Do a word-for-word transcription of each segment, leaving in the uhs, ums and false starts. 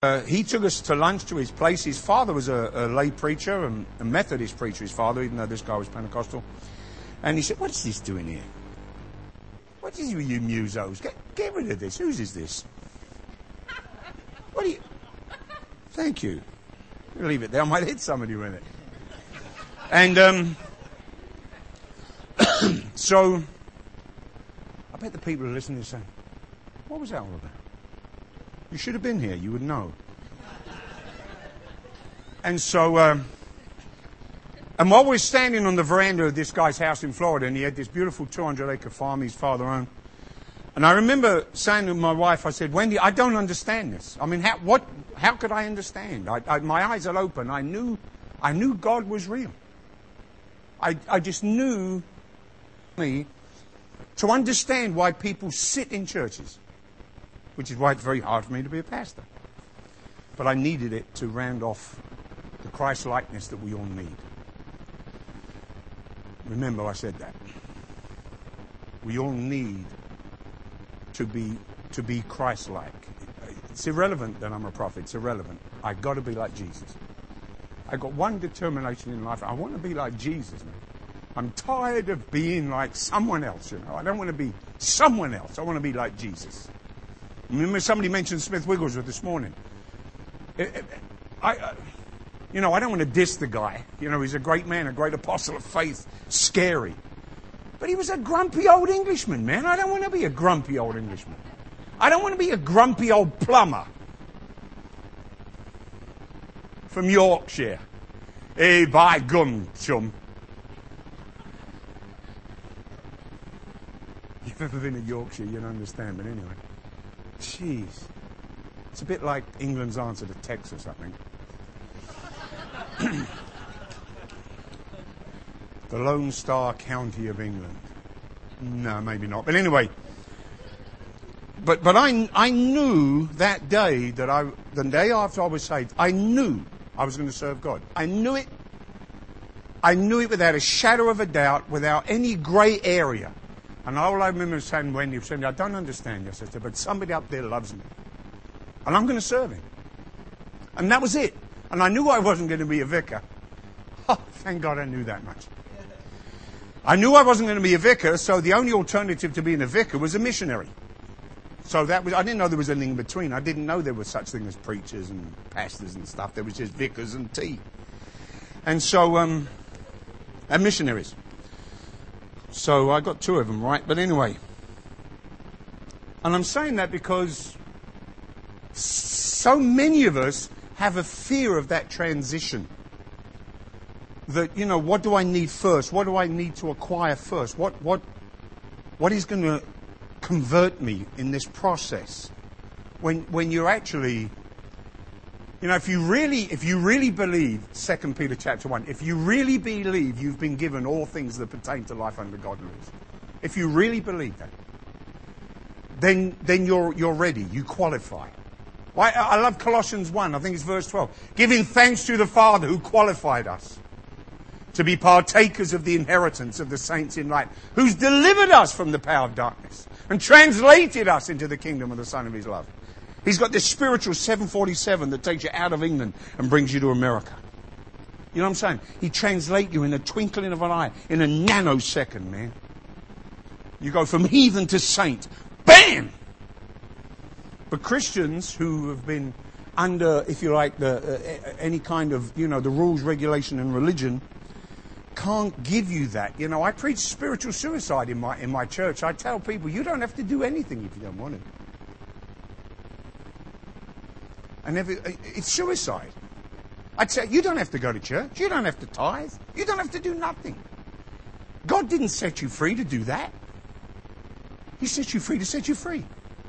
Uh, he took us to lunch to his place. His father was a, a lay preacher, and a Methodist preacher, his father, even though this guy was Pentecostal. And he said, "What is this doing here? What is with you musos? Get, get rid of this. Whose is this? What do you..." Thank you. I'll leave it there. I might hit somebody with it. And um, so, I bet the people who are listening are saying, "What was that all about? You should have been here. You would know." And so, um, and while we're standing on the veranda of this guy's house in Florida, and he had this beautiful two hundred acre farm his father owned, and I remember saying to my wife, I said, "Wendy, I don't understand this. I mean, how, what, how could I understand? I, I, my eyes are open. I knew, I knew God was real. I, I just knew me to understand why people sit in churches, which is why it's very hard for me to be a pastor. But I needed it to round off the Christ-likeness that we all need." Remember, I said that. We all need to be to be Christ-like. It's irrelevant that I'm a prophet. It's irrelevant. I've got to be like Jesus. I've got one determination in life. I want to be like Jesus, man. I'm tired of being like someone else, you know. I don't want to be someone else. I want to be like Jesus. Remember somebody mentioned Smith Wigglesworth this morning. I, I, you know, I don't want to diss the guy. You know, he's a great man, a great apostle of faith, scary. But he was a grumpy old Englishman, man. I don't want to be a grumpy old Englishman. I don't want to be a grumpy old plumber from Yorkshire. Hey, by gum, chum. If you've ever been to Yorkshire, you'll understand. But anyway, jeez. It's a bit like England's answer to Texas, I think. The Lone Star County of England. No, maybe not. But anyway, but but I I knew that day that I the day after I was saved, I knew I was going to serve God. I knew it. I knew it without a shadow of a doubt, without any grey area. And all I remember saying, Wendy, saying, "I don't understand you, sister, but somebody up there loves me, and I'm going to serve him." And that was it. And I knew I wasn't going to be a vicar. Oh, thank God I knew that much. I knew I wasn't going to be a vicar, so the only alternative to being a vicar was a missionary. So that was, I didn't know there was anything in between. I didn't know there was such thing as preachers and pastors and stuff. There was just vicars and tea. And so, um, and missionaries. So I got two of them, right? But anyway. And I'm saying that because so many of us have a fear of that transition. That, you know, what do I need first? What do I need to acquire first? What what what is going to convert me in this process? When when you're actually, you know, if you really if you really believe, Second Peter chapter one, if you really believe you've been given all things that pertain to life under godliness, if you really believe that, then then you're you're ready. You qualify. I, I love Colossians one. I think it's verse twelve. Giving thanks to the Father who qualified us to be partakers of the inheritance of the saints in light, who's delivered us from the power of darkness and translated us into the kingdom of the Son of His love. He's got this spiritual seven forty-seven that takes you out of England and brings you to America. You know what I'm saying? He translates you in a twinkling of an eye, in a nanosecond, man. You go from heathen to saint. Bam! But Christians who have been under, if you like, the uh, any kind of, you know, the rules, regulation and religion can't give you that. You know, I preach spiritual suicide in my in my church. I tell people, you don't have to do anything if you don't want to. And every, it's suicide. I'd say, you don't have to go to church. You don't have to tithe. You don't have to do nothing. God didn't set you free to do that. He set you free to set you free.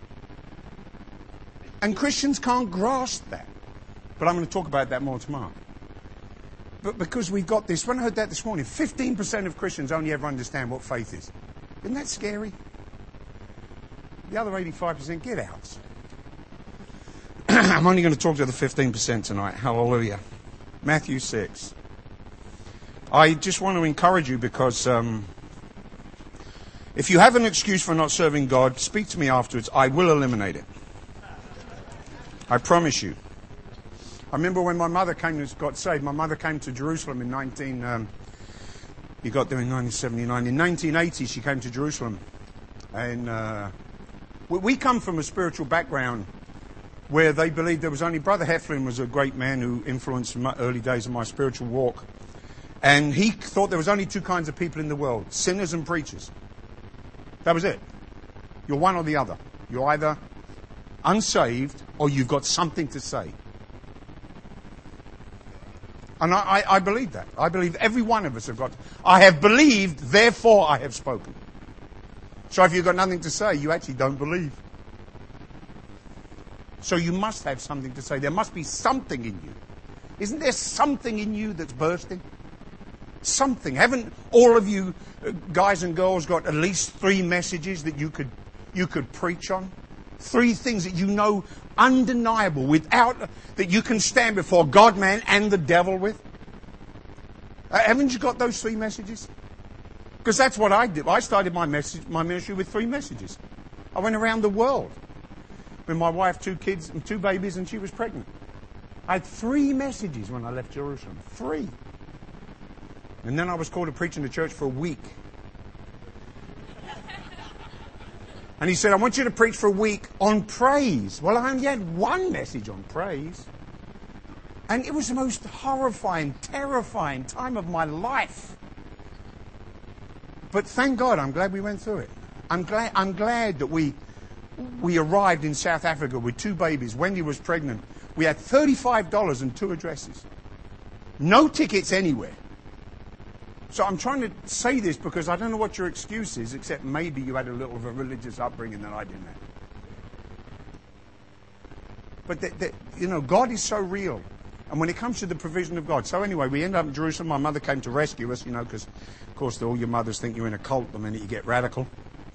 And Christians can't grasp that. But I'm going to talk about that more tomorrow. But because we've got this, when I heard that this morning, fifteen percent of Christians only ever understand what faith is. Isn't that scary? The other eighty-five percent get out. I'm only going to talk to the fifteen percent tonight. Hallelujah. Matthew six. I just want to encourage you because um, if you have an excuse for not serving God, speak to me afterwards. I will eliminate it. I promise you. I remember when my mother came and got saved. My mother came to Jerusalem in nineteen. Um, he got there in nineteen seventy-nine. In nineteen eighty, she came to Jerusalem, and uh, we, we come from a spiritual background where they believed there was only Brother Heflin was a great man who influenced my early days of my spiritual walk, and he thought there was only two kinds of people in the world: sinners and preachers. That was it. You're one or the other. You're either unsaved or you've got something to say. And I, I, I believe that. I believe every one of us have got... I have believed, therefore I have spoken. So if you've got nothing to say, you actually don't believe. So you must have something to say. There must be something in you. Isn't there something in you that's bursting? Something. Haven't all of you uh, guys and girls got at least three messages that you could you could preach on? Three things that you know undeniable, without that you can stand before God, man, and the devil with? Uh, haven't you got those three messages? Because that's what I did. I started my message, my ministry with three messages. I went around the world with my wife, two kids, and two babies, and she was pregnant. I had three messages when I left Jerusalem. Three. And then I was called to preach in the church for a week. And he said, I want you to preach for a week on praise. Well, I only had one message on praise. And it was the most horrifying, terrifying time of my life. But thank God, I'm glad we went through it. I'm glad, I'm glad that we, we arrived in South Africa with two babies. Wendy was pregnant. We had thirty-five dollars and two addresses. No tickets anywhere. So I'm trying to say this because I don't know what your excuse is, except maybe you had a little of a religious upbringing that I didn't have. But, that, that, you know, God is so real. And when it comes to the provision of God. So anyway, we ended up in Jerusalem. My mother came to rescue us, you know, because, of course, all your mothers think you're in a cult the minute you get radical.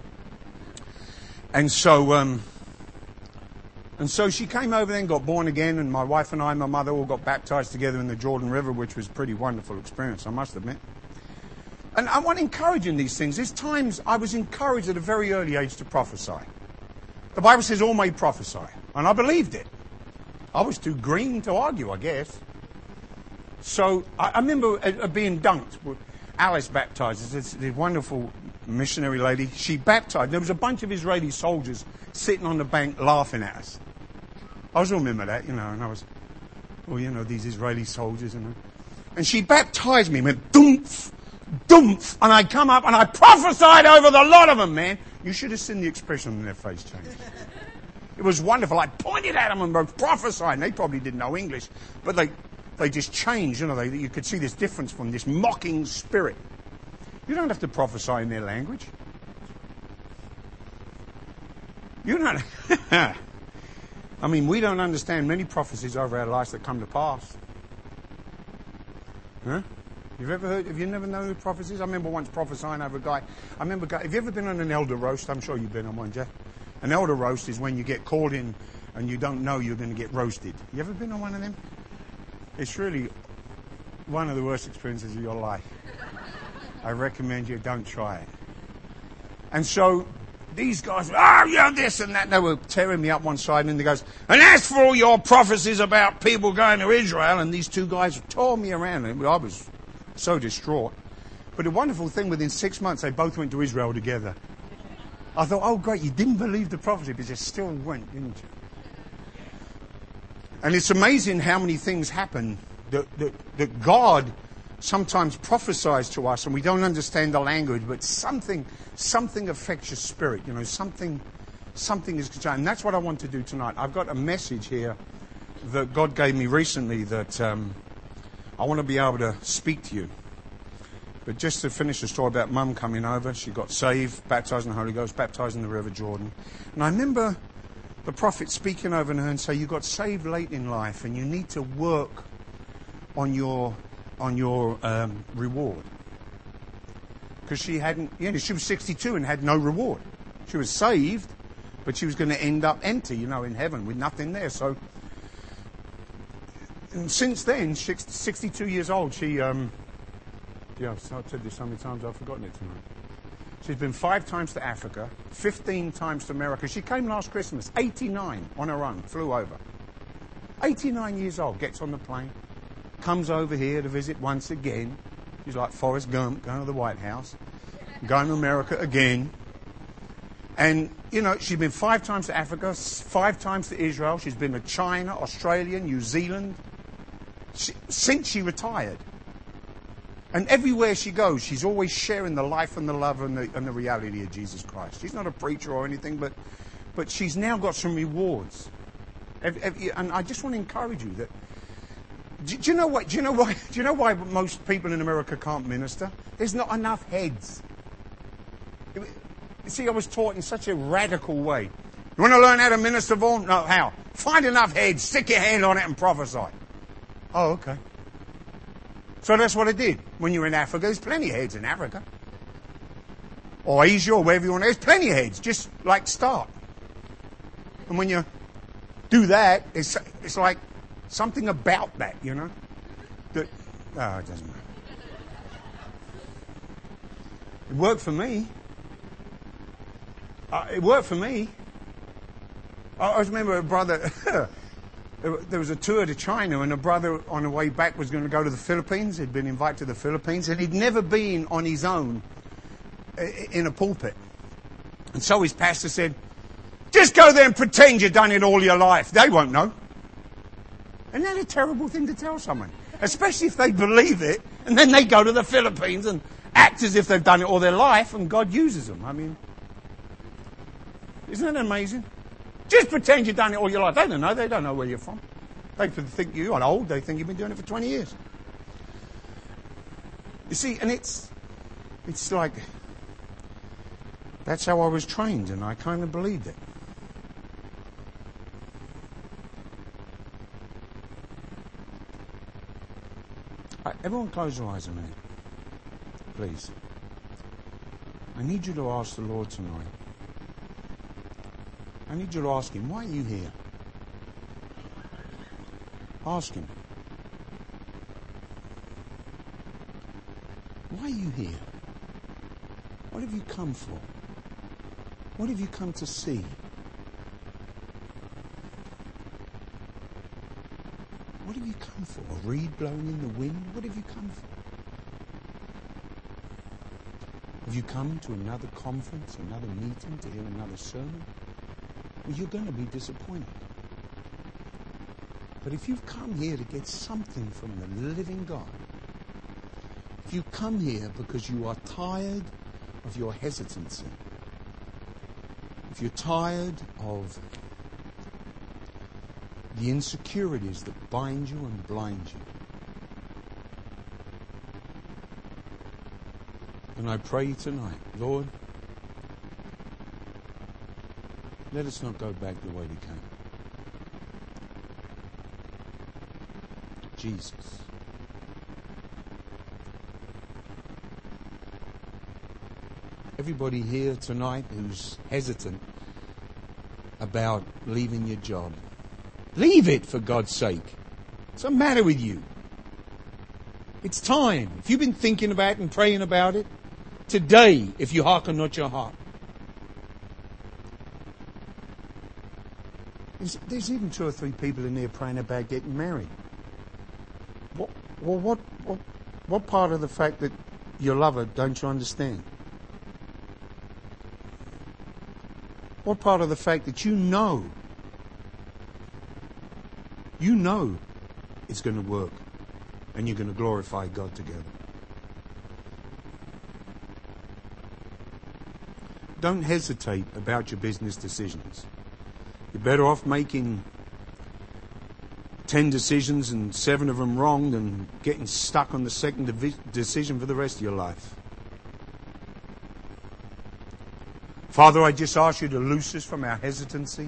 And so... Um, And so she came over then, got born again, and my wife and I and my mother all got baptized together in the Jordan River, which was a pretty wonderful experience, I must admit. And I want to encourage in these things. There's times I was encouraged at a very early age to prophesy. The Bible says all may prophesy, and I believed it. I was too green to argue, I guess. So I, I remember uh, being dunked. Alice baptized us, this wonderful missionary lady. She baptized. There was a bunch of Israeli soldiers sitting on the bank laughing at us. I always remember that, you know, and I was, well, you know, these Israeli soldiers, and and she baptized me, went dumph, dumph, and I come up and I prophesied over the lot of them, man. You should have seen the expression on their face change. It was wonderful. I pointed at them and was prophesying. They probably didn't know English, but they they just changed, you know. They, you could see this difference from this mocking spirit. You don't have to prophesy in their language. You don't. I mean, we don't understand many prophecies over our lives that come to pass. Huh? You've ever heard? Have you never known the prophecies? I remember once prophesying over a guy. I remember. Have you ever been on an elder roast? I'm sure you've been on one, Jeff. An elder roast is when you get called in and you don't know you're going to get roasted. You ever been on one of them? It's really one of the worst experiences of your life. I recommend you don't try it. And so these guys, oh, yeah, this and that. And they were tearing me up one side, and then they goes, and as for all your prophecies about people going to Israel, and these two guys tore me around. And I was so distraught. But the wonderful thing, within six months, they both went to Israel together. I thought, oh, great, you didn't believe the prophecy, but you still went, didn't you? And it's amazing how many things happen that, that, that God sometimes prophesies to us, and we don't understand the language, but something something affects your spirit. You know, something something is concerned. And that's what I want to do tonight. I've got a message here that God gave me recently that um, I want to be able to speak to you. But just to finish the story about Mum coming over, she got saved, baptized in the Holy Ghost, baptized in the River Jordan. And I remember the prophet speaking over her and say, you got saved late in life and you need to work on your on your um, reward. Because she hadn't, you know, she was sixty-two and had no reward. She was saved, but she was going to end up empty, you know, in heaven with nothing there. So, and since then, she's sixty-two years old, she, um, yeah, I've said this so many times, I've forgotten it tonight. She's been five times to Africa, fifteen times to America. She came last Christmas, eighty-nine on her own, flew over. eighty-nine years old, gets on the plane, comes over here to visit once again. She's like Forrest Gump, going to the White House, going to America again. And, you know, she's been five times to Africa, five times to Israel. She's been to China, Australia, New Zealand, she, since she retired. And everywhere she goes, she's always sharing the life and the love and the, and the reality of Jesus Christ. She's not a preacher or anything, but, but she's now got some rewards. And I just want to encourage you that, do, do you know what? Do you know why? Do you know why most people in America can't minister? There's not enough heads. You see, I was taught in such a radical way. You want to learn how to minister, Vaughan? No, how? Find enough heads, stick your hand on it and prophesy. Oh, okay. So that's what I did. When you're in Africa, there's plenty of heads in Africa. Or Asia, or wherever you want. There's plenty of heads. Just, like, start. And when you do that, it's, it's like something about that, you know? That, oh, it doesn't matter. It worked for me. Uh, it worked for me. I, I remember a brother, there was a tour to China, and a brother on the way back was going to go to the Philippines. He'd been invited to the Philippines, and he'd never been on his own in a pulpit. And so his pastor said, just go there and pretend you've done it all your life. They won't know. Isn't that a terrible thing to tell someone? Especially if they believe it, and then they go to the Philippines and act as if they've done it all their life, and God uses them. I mean, isn't that amazing? Just pretend you've done it all your life. They don't know. They don't know where you're from. They think you're old. They think you've been doing it for twenty years. You see, and it's, it's like, that's how I was trained, and I kind of believed it. Right, everyone close your eyes a minute, please. I need you to ask the Lord tonight. I need you to ask Him, why are you here? Ask Him. Why are you here? What have you come for? What have you come to see? What have you come for? A reed blowing in the wind? What have you come for? Have you come to another conference, another meeting, to hear another sermon? Well, you're going to be disappointed. But if you've come here to get something from the living God, if you come here because you are tired of your hesitancy, if you're tired of the insecurities that bind you and blind you, and I pray tonight, Lord, let us not go back the way we came. Jesus. Everybody here tonight who's hesitant about leaving your job, leave it for God's sake. What's the matter with you? It's time. If you've been thinking about it and praying about it, today, if you hearken not your heart. There's, there's even two or three people in there praying about getting married. What, well, what, what, what part of the fact that you love her don't you understand? What part of the fact that you know, you know it's going to work and you're going to glorify God together? Don't hesitate about your business decisions. You're better off making ten decisions and seven of them wrong than getting stuck on the second divi- decision for the rest of your life. Father, I just ask you to loose us from our hesitancy,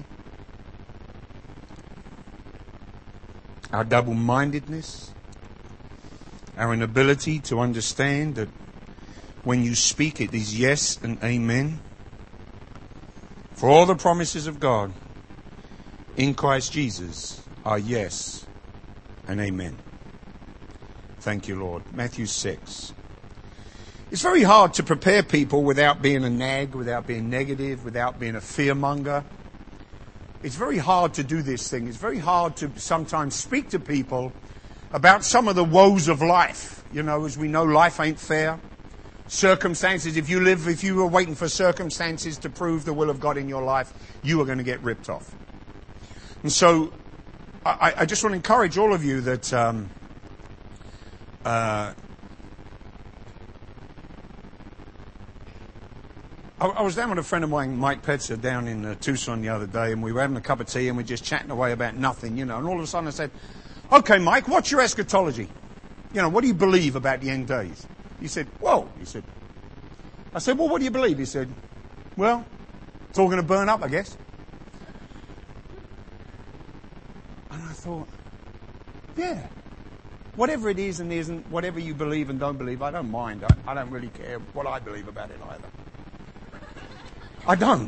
our double-mindedness, our inability to understand that when you speak it is yes and amen. For all the promises of God in Christ Jesus are yes and amen. Thank you, Lord. Matthew six. It's very hard to prepare people without being a nag, without being negative, without being a fearmonger. it's very hard to do this thing. It's very hard to sometimes speak to people about some of the woes of life. You know, as we know, life ain't fair. Circumstances, if you live, if you were waiting for circumstances to prove the will of God in your life, you are going to get ripped off. And so, I, I just want to encourage all of you that um, uh, I, I was down with a friend of mine, Mike Petzer, down in uh, Tucson the other day, and we were having a cup of tea and we were just chatting away about nothing, you know, and all of a sudden I said, "Okay, Mike, what's your eschatology? You know, what do you believe about the end days?" He said, "Whoa," he said. I said, "Well, what do you believe?" He said, "Well, it's all going to burn up, I guess." And I thought, yeah, whatever it is and isn't, whatever you believe and don't believe, I don't mind. I, I don't really care what I believe about it either. I don't.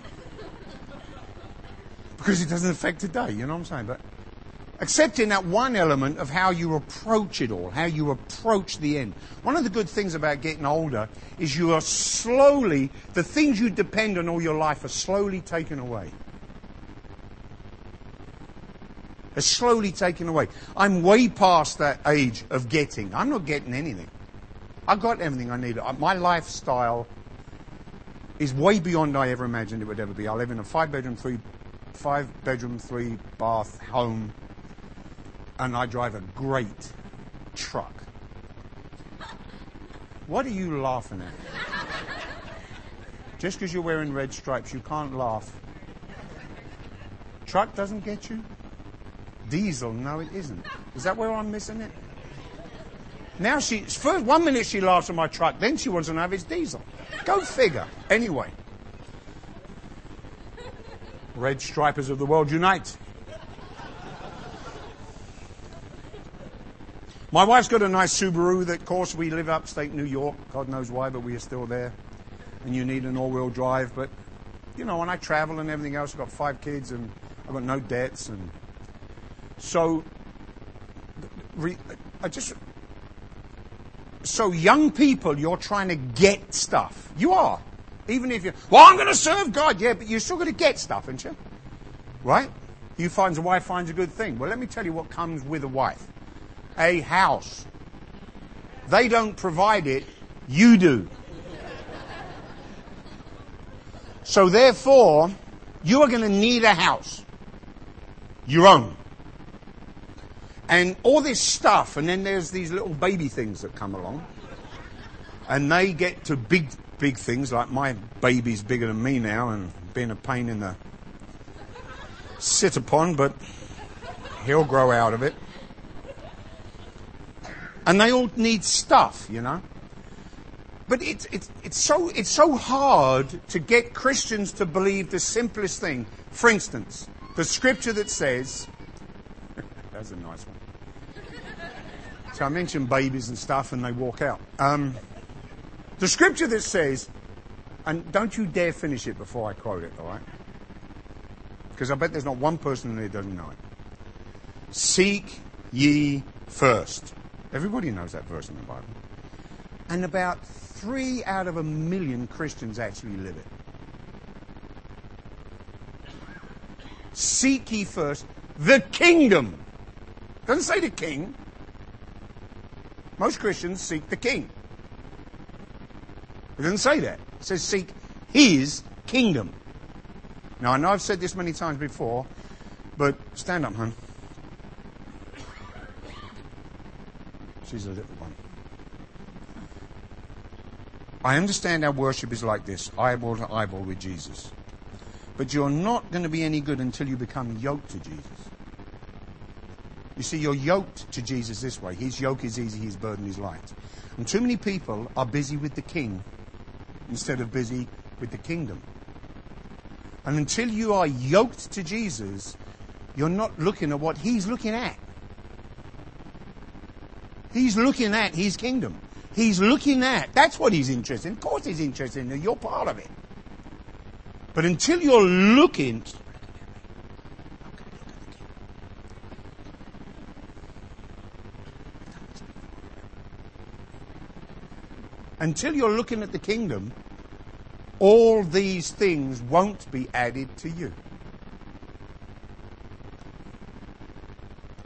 Because it doesn't affect today, you know what I'm saying? But except in that one element of how you approach it all, how you approach the end. One of the good things about getting older is you are slowly, the things you depend on all your life are slowly taken away. Are slowly taken away. I'm way past that age of getting. I'm not getting anything. I've got everything I need. My lifestyle is way beyond I ever imagined it would ever be. I live in a five-bedroom, three, five-bedroom, three-bath home. And I drive a great truck. What are you laughing at? Just because you're wearing red stripes, you can't laugh. Truck doesn't get you? Diesel, no it isn't. Is that where I'm missing it? Now she, first one minute she laughs at my truck, then she wants to know if it's diesel. Go figure. Anyway. Red stripers of the world unite. My wife's got a nice Subaru that, of course, we live upstate New York. God knows why, but we are still there. And you need an all-wheel drive. But, you know, when I travel and everything else, I've got five kids and I've got no debts. And so, I just... So young people, you're trying to get stuff. You are. Even if you're, well, I'm going to serve God. Yeah, but you're still going to get stuff, aren't you? Right? You find a wife finds a good thing. Well, let me tell you what comes with a wife. A house. They don't provide it, you do. So therefore, you are going to need a house. Your own. And all this stuff, and then there's these little baby things that come along. And they get to big, big things, like my baby's bigger than me now and being a pain in the sit upon, but he'll grow out of it. And they all need stuff, you know. But it's it's it's so it's so hard to get Christians to believe the simplest thing. For instance, the scripture that says, that's a nice one. So I mentioned babies and stuff, and they walk out. Um, the scripture that says, and don't you dare finish it before I quote it, all right? Because I bet there's not one person in there who doesn't know it. Seek ye first. Everybody knows that verse in the Bible. And about three out of a million Christians actually live it. Seek ye first the kingdom. Doesn't say the king. Most Christians seek the king. It doesn't say that. It says seek his kingdom. Now, I know I've said this many times before, but stand up, hon. She's a little one. I understand our worship is like this, eyeball to eyeball with Jesus. But you're not going to be any good until you become yoked to Jesus. You see, you're yoked to Jesus this way. His yoke is easy, his burden is light. And too many people are busy with the king instead of busy with the kingdom. And until you are yoked to Jesus, you're not looking at what he's looking at. He's looking at his kingdom. He's looking at, that's what he's interested in. Of course he's interested in it. You're part of it. But until you're looking... Until you're looking at the kingdom, all these things won't be added to you.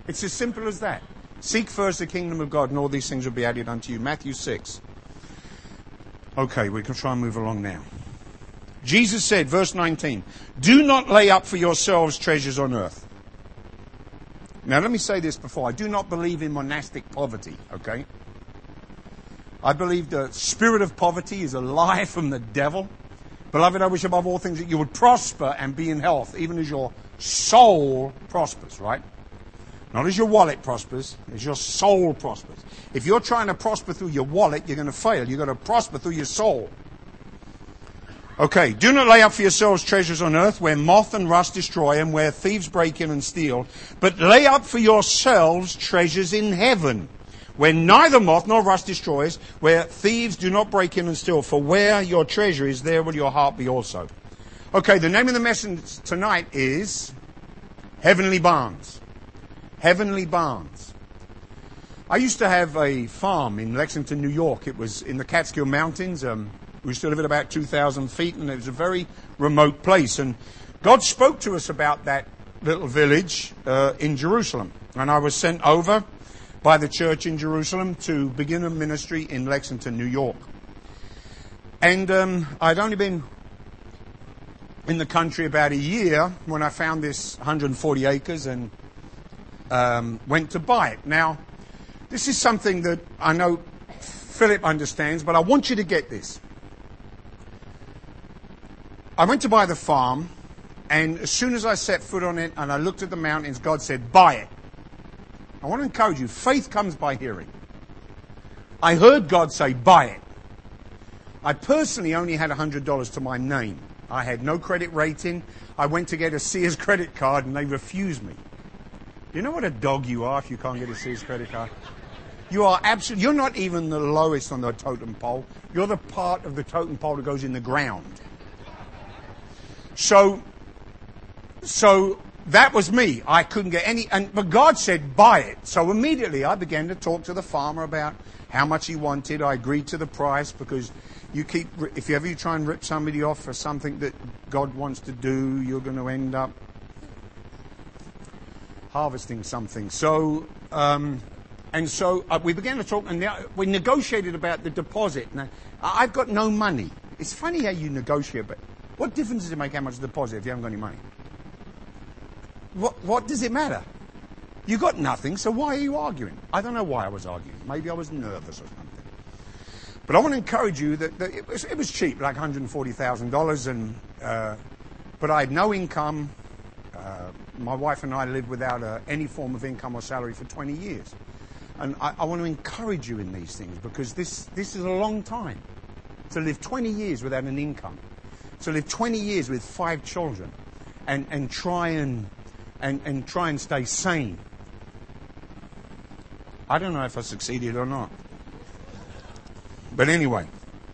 It's as simple as that. Seek first the kingdom of God, and all these things will be added unto you. Matthew six. Okay, we can try and move along now. Jesus said, verse nineteen, do not lay up for yourselves treasures on earth. Now let me say this before. I do not believe in monastic poverty, okay? I believe the spirit of poverty is a lie from the devil. Beloved, I wish above all things that you would prosper and be in health, even as your soul prospers, right? Not as your wallet prospers, as your soul prospers. If you're trying to prosper through your wallet, you're going to fail. You've got to prosper through your soul. Okay, do not lay up for yourselves treasures on earth where moth and rust destroy and where thieves break in and steal, but lay up for yourselves treasures in heaven, where neither moth nor rust destroys, where thieves do not break in and steal. For where your treasure is, there will your heart be also. Okay, the name of the message tonight is Heavenly Barns. Heavenly Barns. I used to have a farm in Lexington, New York. It was in the Catskill Mountains. Um, we used to live at about two thousand feet, and it was a very remote place. And God spoke to us about that little village uh, in Jerusalem. And I was sent over by the church in Jerusalem to begin a ministry in Lexington, New York. And um, I'd only been in the country about a year when I found this one hundred forty acres and um, went to buy it. Now, this is something that I know Philip understands, but I want you to get this. I went to buy the farm, and as soon as I set foot on it and I looked at the mountains, God said, buy it. I want to encourage you, faith comes by hearing. I heard God say, buy it. I personally only had one hundred dollars to my name. I had no credit rating. I went to get a Sears credit card and they refused me. You know what a dog you are if you can't get a Sears credit card? You are absolutely, you're not even the lowest on the totem pole. You're the part of the totem pole that goes in the ground. So, so that was me. I couldn't get any, and but God said, buy it. So immediately I began to talk to the farmer about how much he wanted. I agreed to the price because you keep, if you ever you try and rip somebody off for something that God wants to do, you're going to end up harvesting something. So, um, and so uh, we began to talk, and now we negotiated about the deposit. Now, I've got no money. It's funny how you negotiate, but what difference does it make how much deposit if you haven't got any money? What, what does it matter? You got nothing, so why are you arguing? I don't know why I was arguing. Maybe I was nervous or something. But I want to encourage you that, that it, was, it was cheap, like one hundred forty thousand dollars, and uh, but I had no income. Uh, my wife and I lived without uh, any form of income or salary for twenty years. And I, I want to encourage you in these things because this, this is a long time. To live twenty years without an income. To live twenty years with five children and, and try and, and, and try and stay sane. I don't know if I succeeded or not. But anyway.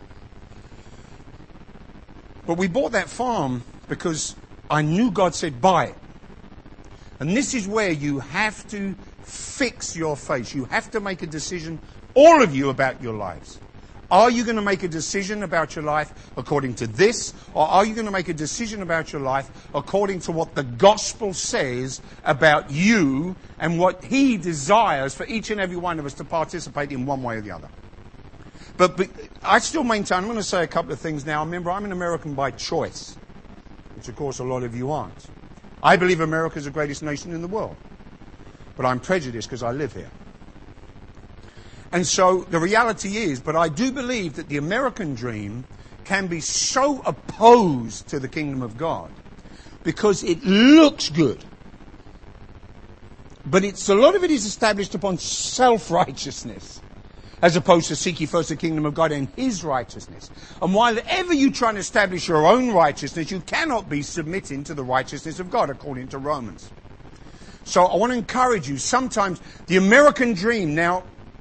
But we bought that farm because I knew God said buy it. And this is where you have to fix your face. You have to make a decision, all of you, about your lives. Are you going to make a decision about your life according to this? Or are you going to make a decision about your life according to what the gospel says about you and what he desires for each and every one of us to participate in one way or the other? But, but I still maintain, I'm going to say a couple of things now. Remember, I'm an American by choice, which of course a lot of you aren't. I believe America is the greatest nation in the world. But I'm prejudiced because I live here. And so the reality is, but I do believe that the American dream can be so opposed to the kingdom of God because it looks good. But it's a lot of it is established upon self-righteousness as opposed to seek ye first the kingdom of God and his righteousness. And while ever you try and establish your own righteousness, you cannot be submitting to the righteousness of God according to Romans. So I want to encourage you, sometimes the American dream, now,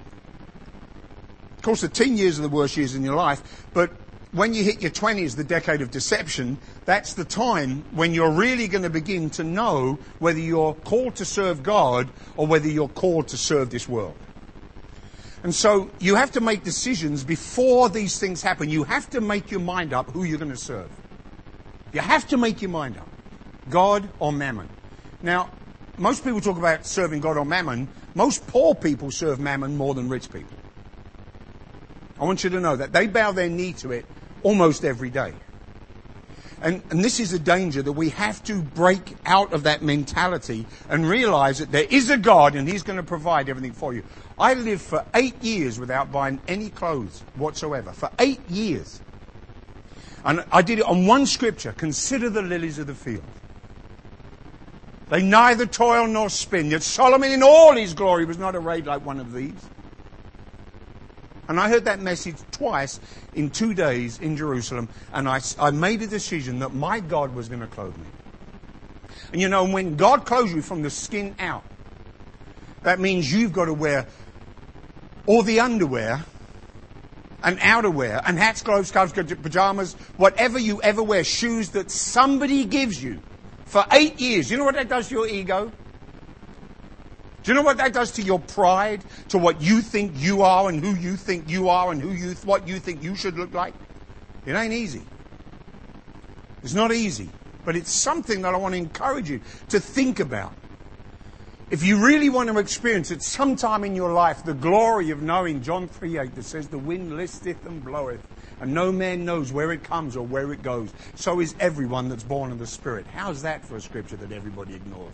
of course the teen years are the worst years in your life, but when you hit your twenties, the decade of deception, that's the time when you're really going to begin to know whether you're called to serve God or whether you're called to serve this world. And so you have to make decisions before these things happen. You have to make your mind up who you're going to serve. You have to make your mind up. God or Mammon. Now, most people talk about serving God or mammon. Most poor people serve mammon more than rich people. I want you to know that. They bow their knee to it almost every day. And, and this is a danger, that we have to break out of that mentality and realize that there is a God and He's going to provide everything for you. I lived for eight years without buying any clothes whatsoever. For eight years. And I did it on one scripture. Consider the lilies of the field. They neither toil nor spin. Yet Solomon in all his glory was not arrayed like one of these. And I heard that message twice in two days in Jerusalem. And I, I made a decision that my God was going to clothe me. And you know, when God clothes you from the skin out, that means you've got to wear all the underwear and outerwear and hats, gloves, scarves, pajamas, whatever you ever wear, shoes that somebody gives you for eight years. You know what that does to your ego? Do you know what that does to your pride? To what you think you are and who you think you are and who you th- what you think you should look like? It ain't easy. It's not easy. But it's something that I want to encourage you to think about. If you really want to experience it sometime in your life, the glory of knowing John three eight that says, the wind listeth and bloweth, and no man knows where it comes or where it goes. So is everyone that's born of the Spirit. How's that for a scripture that everybody ignores?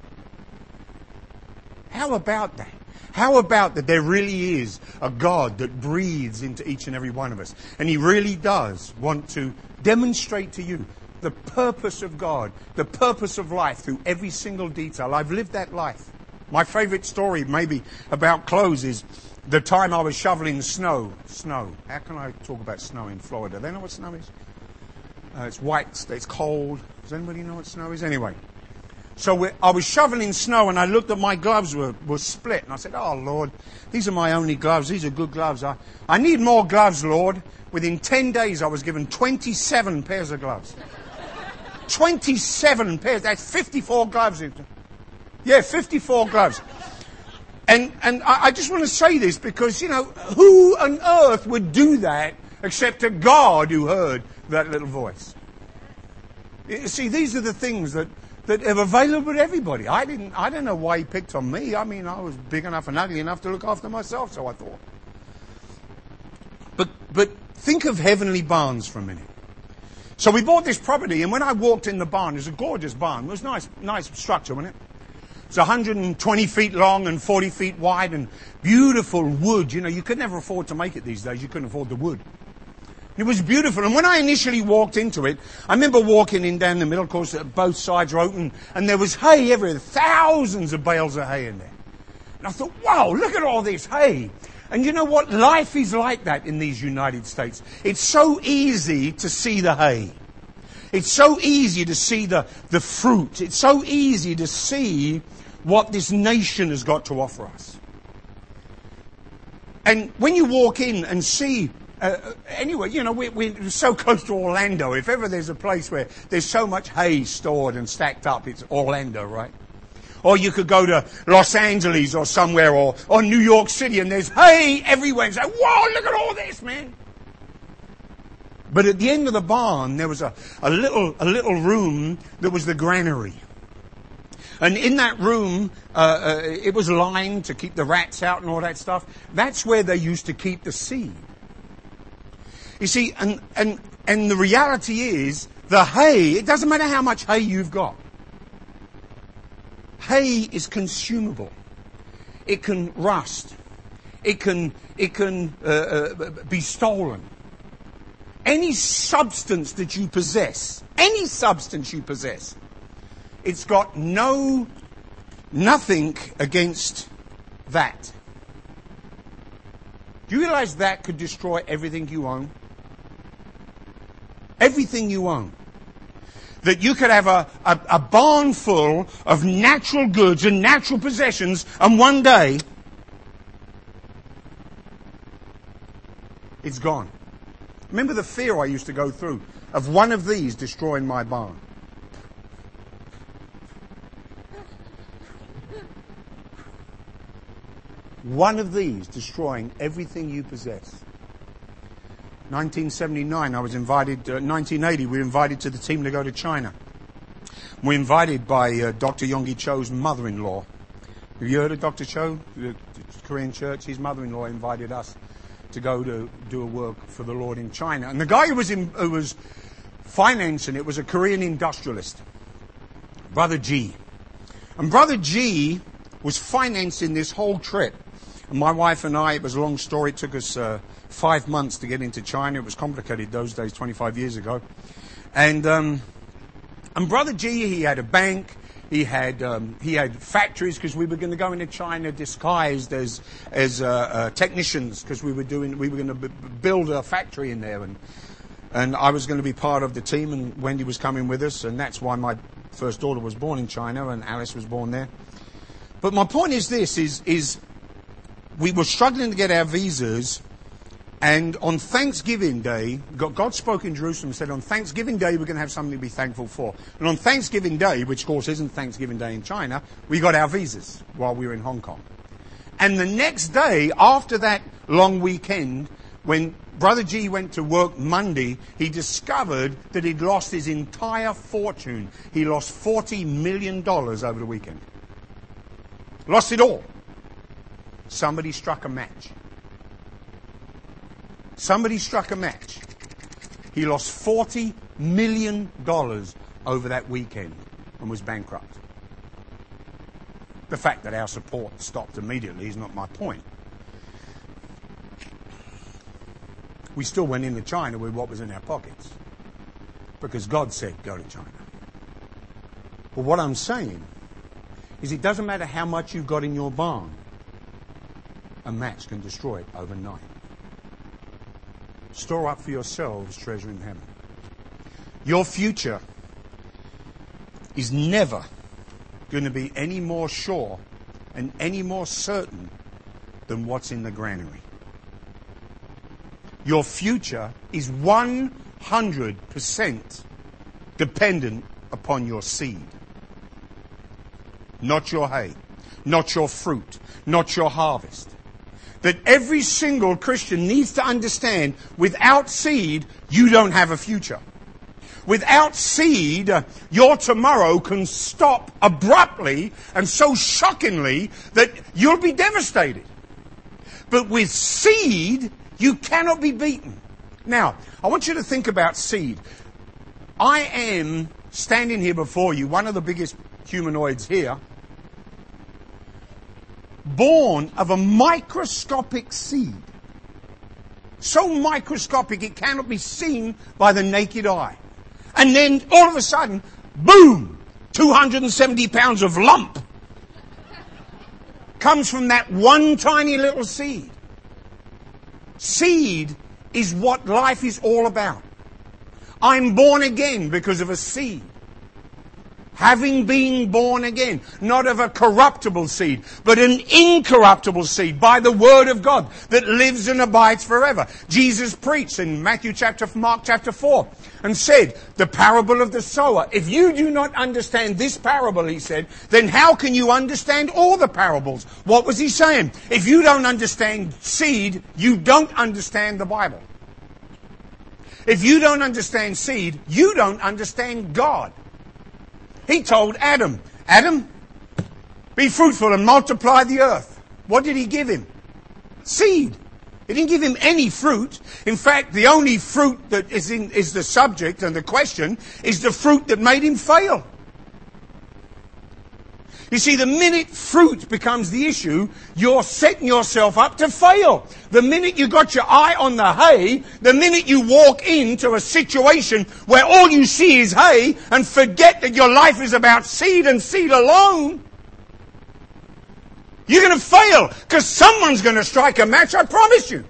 How about that? How about that there really is a God that breathes into each and every one of us? And He really does want to demonstrate to you the purpose of God, the purpose of life through every single detail. I've lived that life. My favourite story maybe about clothes is the time I was shoveling snow. Snow. How can I talk about snow in Florida? They know what snow is? Uh, it's white, it's cold. Does anybody know what snow is? Anyway. So we, I was shoveling snow and I looked at my gloves were, were split. And I said, oh, Lord, these are my only gloves. These are good gloves. I, I need more gloves, Lord. Within ten days, I was given twenty-seven pairs of gloves. twenty-seven pairs. That's fifty-four gloves. Yeah, fifty-four gloves. And and I, I just want to say this because, you know, who on earth would do that except a God who heard that little voice? You see, these are the things that... that are available to everybody. I didn't, I don't know why He picked on me. I mean, I was big enough and ugly enough to look after myself, so I thought. But, but think of Heavenly Barns for a minute. So we bought this property, and when I walked in the barn, it was a gorgeous barn. It was a nice, nice structure, wasn't it? It's one hundred twenty feet long and forty feet wide and beautiful wood. You know, you could never afford to make it these days. You couldn't afford the wood. It was beautiful. And when I initially walked into it, I remember walking in down the middle, of course, both sides were open, and there was hay everywhere, thousands of bales of hay in there. And I thought, wow, look at all this hay. And you know what? Life is like that in these United States. It's so easy to see the hay. It's so easy to see the, the fruit. It's so easy to see what this nation has got to offer us. And when you walk in and see... Uh, anyway, you know, we, we're so close to Orlando. If ever there's a place where there's so much hay stored and stacked up, it's Orlando, right? Or you could go to Los Angeles or somewhere, or, or New York City, and there's hay everywhere. And say, whoa, look at all this, man. But at the end of the barn, there was a, a little a little room that was the granary. And in that room, uh, uh, it was lined to keep the rats out and all that stuff. That's where they used to keep the seed. You see, and, and, and the reality is, the hay, it doesn't matter how much hay you've got. Hay is consumable. It can rust. It can, it can uh, uh, be stolen. Any substance that you possess, any substance you possess, it's got no, nothing against that. Do you realize that could destroy everything you own? Everything you own. That you could have a, a, a barn full of natural goods and natural possessions, and one day, it's gone. Remember the fear I used to go through of one of these destroying my barn. One of these destroying everything you possess. nineteen seventy-nine, I was invited, uh, nineteen eighty, we were invited to the team to go to China. We're invited by uh, Doctor Yonggi Cho's mother-in-law. Have you heard of Doctor Cho, the Korean church? His mother-in-law invited us to go to do a work for the Lord in China. And the guy who was, in, who was financing it was a Korean industrialist, Brother G. And Brother G was financing this whole trip. And my wife and I, it was a long story, it took us uh, five months to get into China. It was complicated those days, twenty-five years ago. And um, and Brother G, he had a bank, he had um, he had factories, because we were going to go into China disguised as as uh, uh, technicians, because we were doing we were going to b- build a factory in there, and and I was going to be part of the team, and Wendy was coming with us, and that's why my first daughter was born in China, and Alice was born there. But my point is this: is is we were struggling to get our visas. And on Thanksgiving Day, God spoke in Jerusalem and said, on Thanksgiving Day, we're going to have something to be thankful for. And on Thanksgiving Day, which of course isn't Thanksgiving Day in China, we got our visas while we were in Hong Kong. And the next day, after that long weekend, when Brother G went to work Monday, he discovered that he'd lost his entire fortune. He lost forty million dollars over the weekend. Lost it all. Somebody struck a match. Somebody struck a match. He lost forty million dollars over that weekend and was bankrupt. The fact that our support stopped immediately is not my point. We still went into China with what was in our pockets, because God said, go to China. But what I'm saying is, it doesn't matter how much you've got in your barn, a match can destroy it overnight. Store up for yourselves treasure in heaven. Your future is never going to be any more sure and any more certain than what's in the granary. Your future is one hundred percent dependent upon your seed. Not your hay, not your fruit, not your harvest. That every single Christian needs to understand, without seed, you don't have a future. Without seed, uh, your tomorrow can stop abruptly and so shockingly that you'll be devastated. But with seed, you cannot be beaten. Now, I want you to think about seed. I am standing here before you, one of the biggest humanoids here, born of a microscopic seed. So microscopic it cannot be seen by the naked eye. And then all of a sudden, boom, two hundred seventy pounds of lump comes from that one tiny little seed. Seed is what life is all about. I'm born again because of a seed. Having been born again, not of a corruptible seed, but an incorruptible seed by the word of God that lives and abides forever. Jesus preached in Matthew chapter, Mark chapter four, and said, the parable of the sower. If you do not understand this parable, he said, then how can you understand all the parables? What was he saying? If you don't understand seed, you don't understand the Bible. If you don't understand seed, you don't understand God. He told Adam, Adam, be fruitful and multiply the earth. What did he give him? Seed. He didn't give him any fruit. In fact, the only fruit that is in, is the subject and the question is the fruit that made him fail. You see, the minute fruit becomes the issue, you're setting yourself up to fail. The minute you got your eye on the hay, the minute you walk into a situation where all you see is hay and forget that your life is about seed and seed alone, you're going to fail, because someone's going to strike a match, I promise you.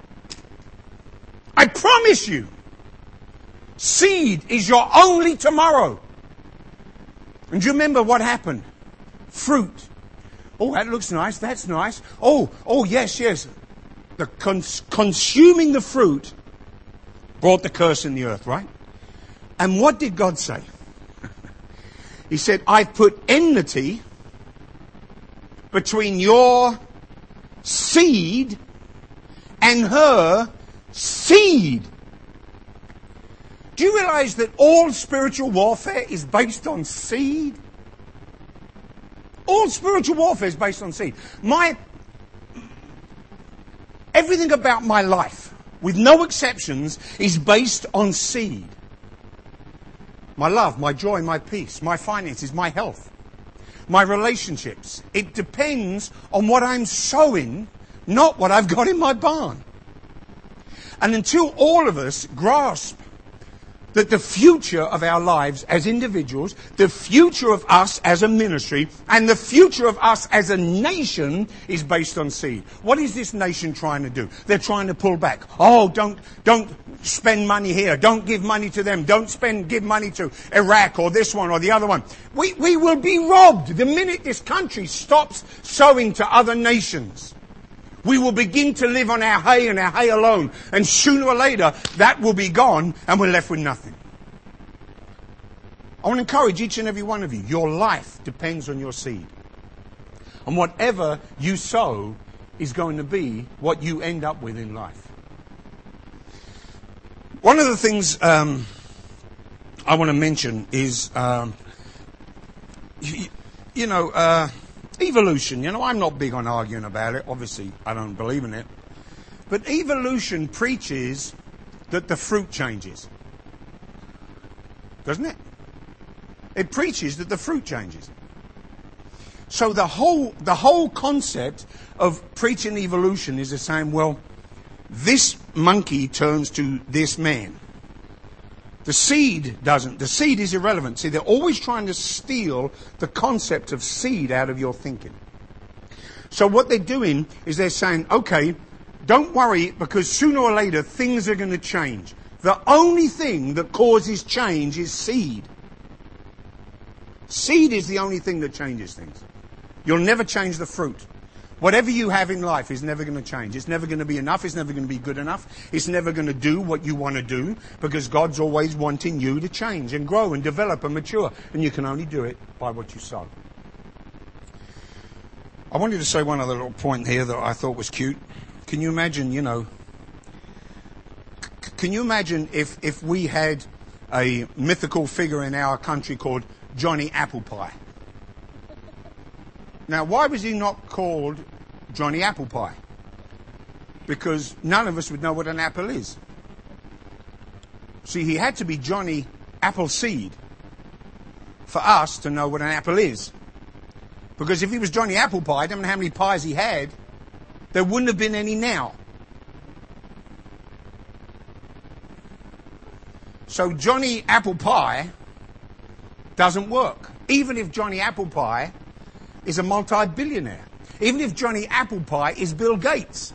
I promise you. Seed is your only tomorrow. And do you remember what happened? Fruit. Oh, that looks nice. That's nice. Oh, oh, yes, yes. The cons- consuming the fruit brought the curse in the earth, right? And what did God say? He said, I've put enmity between your seed and her seed. Do you realize that all spiritual warfare is based on seed? All spiritual warfare is based on seed. My, everything about my life, with no exceptions, is based on seed. My love, my joy, my peace, my finances, my health, my relationships. It depends on what I'm sowing, not what I've got in my barn. And until all of us grasp that the future of our lives as individuals, the future of us as a ministry, and the future of us as a nation is based on seed. What is this nation trying to do? They're trying to pull back. Oh, don't, don't spend money here. Don't give money to them. Don't spend, give money to Iraq or this one or the other one. We, we will be robbed the minute this country stops sowing to other nations. We will begin to live on our hay and our hay alone. And sooner or later, that will be gone and we're left with nothing. I want to encourage each and every one of you. Your life depends on your seed. And whatever you sow is going to be what you end up with in life. One of the things um, I want to mention is, um, you, you know... Uh, Evolution, you know, I'm not big on arguing about it. Obviously, I don't believe in it. But evolution preaches that the fruit changes. Doesn't it? It preaches that the fruit changes. So the whole, the whole concept of preaching evolution is the same, well, this monkey turns to this man. The seed doesn't. The seed is irrelevant. See, they're always trying to steal the concept of seed out of your thinking. So what they're doing is they're saying, okay, don't worry because sooner or later things are going to change. The only thing that causes change is seed. Seed is the only thing that changes things. You'll never change the fruit. Whatever you have in life is never going to change. It's never going to be enough. It's never going to be good enough. It's never going to do what you want to do because God's always wanting you to change and grow and develop and mature. And you can only do it by what you sow. I wanted to say one other little point here that I thought was cute. Can you imagine, you know, c- can you imagine if, if we had a mythical figure in our country called Johnny Applepie? Now, why was he not called Johnny Applepie? Because none of us would know what an apple is. See, he had to be Johnny Appleseed for us to know what an apple is. Because if he was Johnny Applepie, I don't know how many pies he had, there wouldn't have been any now. So Johnny Applepie doesn't work. Even if Johnny Applepie is a multi-billionaire. Even if Johnny Applepie is Bill Gates.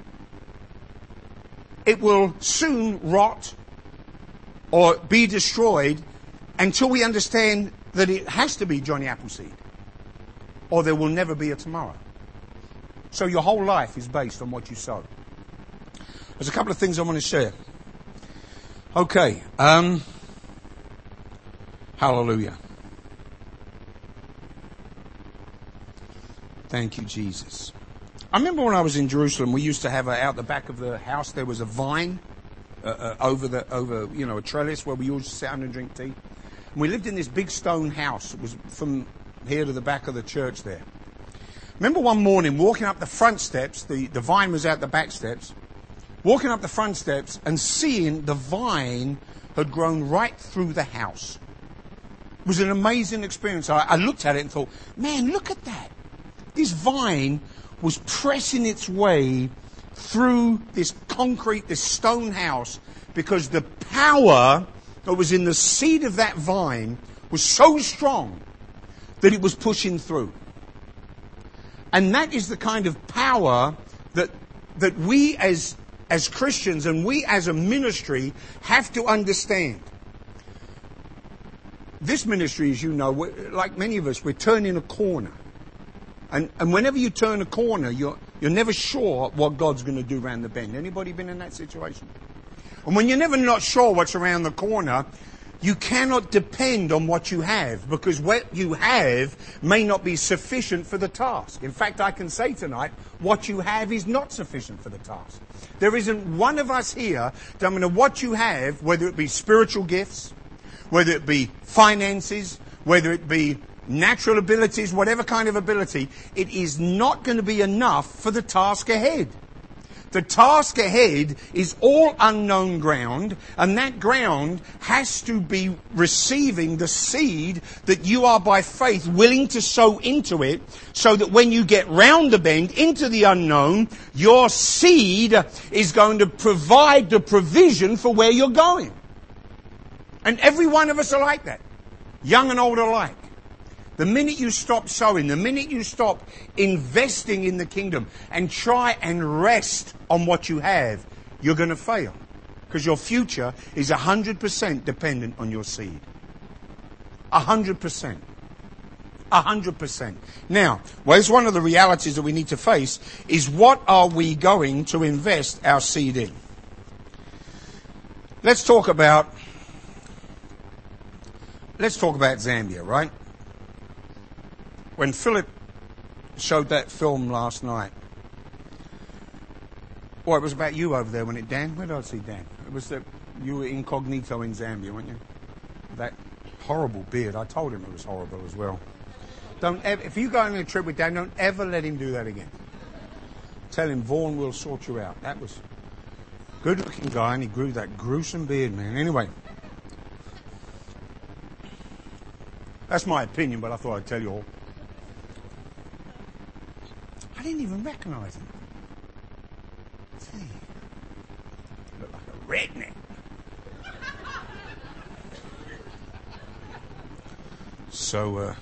It will soon rot or be destroyed until we understand that it has to be Johnny Appleseed. Or there will never be a tomorrow. So your whole life is based on what you sow. There's a couple of things I want to share. Okay. Um, hallelujah. Thank you, Jesus. I remember when I was in Jerusalem, we used to have a, out the back of the house, there was a vine uh, uh, over the over you know a trellis where we used to sit down and drink tea. And we lived in this big stone house. It was from here to the back of the church there. Remember one morning walking up the front steps, the, the vine was out the back steps, walking up the front steps and seeing the vine had grown right through the house. It was an amazing experience. I, I looked at it and thought, man, look at that. This vine was pressing its way through this concrete, this stone house, because the power that was in the seed of that vine was so strong that it was pushing through. And that is the kind of power that that we as as Christians and we as a ministry have to understand. This ministry, as you know, like many of us, we're turning a corner. And, and whenever you turn a corner, you're, you're never sure what God's going to do around the bend. Anybody been in that situation? And when you're never not sure what's around the corner, You cannot depend on what you have, because what you have may not be sufficient for the task. In fact, I can say tonight, what you have is not sufficient for the task. There isn't one of us here, no matter what you have, whether it be spiritual gifts, whether it be finances, whether it be natural abilities, whatever kind of ability, it is not going to be enough for the task ahead. The task ahead is all unknown ground, and that ground has to be receiving the seed that you are by faith willing to sow into it, so that when you get round the bend into the unknown, your seed is going to provide the provision for where you're going. And every one of us are like that, young and old alike. The minute you stop sowing, the minute you stop investing in the kingdom and try and rest on what you have, you're going to fail. Because your future is one hundred percent dependent on your seed. one hundred percent. one hundred percent. Now, well, it's one of the realities that we need to face is, what are we going to invest our seed in? Let's talk about, let's talk about Zambia, right? When Philip showed that film last night, well, it was about you over there, wasn't it, Dan? Where did I see Dan? It was that you were incognito in Zambia, weren't you? That horrible beard. I told him it was horrible as well. Don't ever, if you go on a trip with Dan, don't ever let him do that again. Tell him Vaughan will sort you out. That was a good-looking guy, and he grew that gruesome beard, man. Anyway, that's my opinion, but I thought I'd tell you all. I didn't even recognise him. Gee, look like a redneck. So, uh,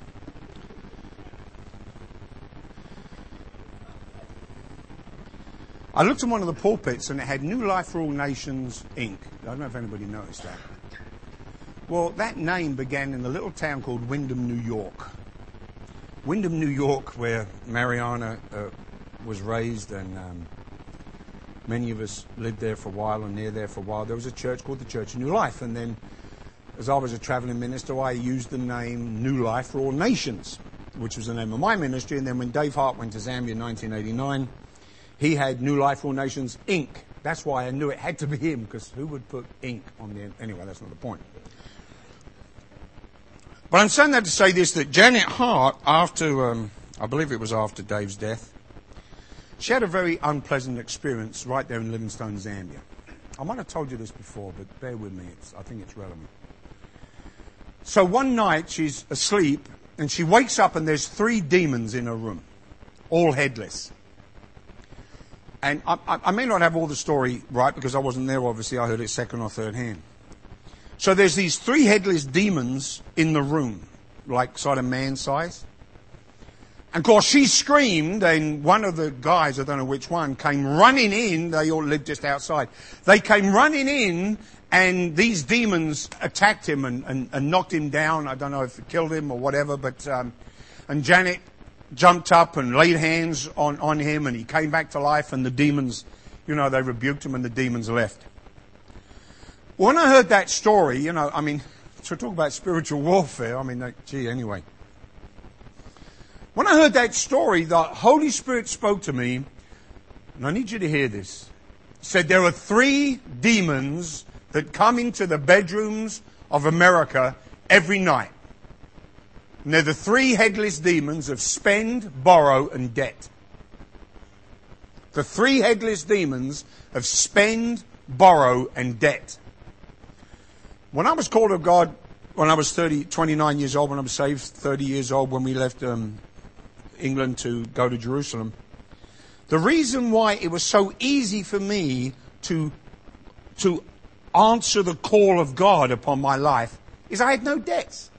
I looked at one of the pulpits and it had New Life for All Nations, Incorporated. I don't know if anybody noticed that. Well, that name began in a little town called Windham, New York. Windham, New York, where Mariana uh, was raised, and um, many of us lived there for a while and near there for a while. There was a church called the Church of New Life, and then as I was a travelling minister, I used the name New Life for All Nations, which was the name of my ministry. And then when Dave Hart went to Zambia in nineteen eighty-nine, he had New Life for All Nations, Incorporated. That's why I knew it had to be him, because who would put Inc on the end? Anyway, that's not the point. But I'm saying that to say this, that Janet Hart, after, um, I believe it was after Dave's death, she had a very unpleasant experience right there in Livingstone, Zambia. I might have told you this before, but bear with me. It's, I think it's relevant. So one night she's asleep and she wakes up and there's three demons in her room, all headless. And I, I, I may not have all the story right because I wasn't there, obviously. I heard it second or third hand. So there's these three headless demons in the room, like sort of man size. And of course she screamed, and one of the guys, I don't know which one, came running in. They all lived just outside. They came running in, and these demons attacked him and, and, and knocked him down. I don't know if it killed him or whatever, but um, and Janet jumped up and laid hands on, on him, and he came back to life, and the demons, you know, they rebuked him and the demons left. When I heard that story, you know, I mean, to talk about spiritual warfare, I mean, like, gee, anyway. When I heard that story, the Holy Spirit spoke to me, and I need you to hear this. He said, there are three demons that come into the bedrooms of America every night. And they're the three headless demons of spend, borrow, and debt. The three headless demons of spend, borrow, and debt. When I was called of God, when I was thirty, twenty-nine years old, when I was saved, thirty years old, when we left um, England to go to Jerusalem, the reason why it was so easy for me to, to answer the call of God upon my life is I had no debts.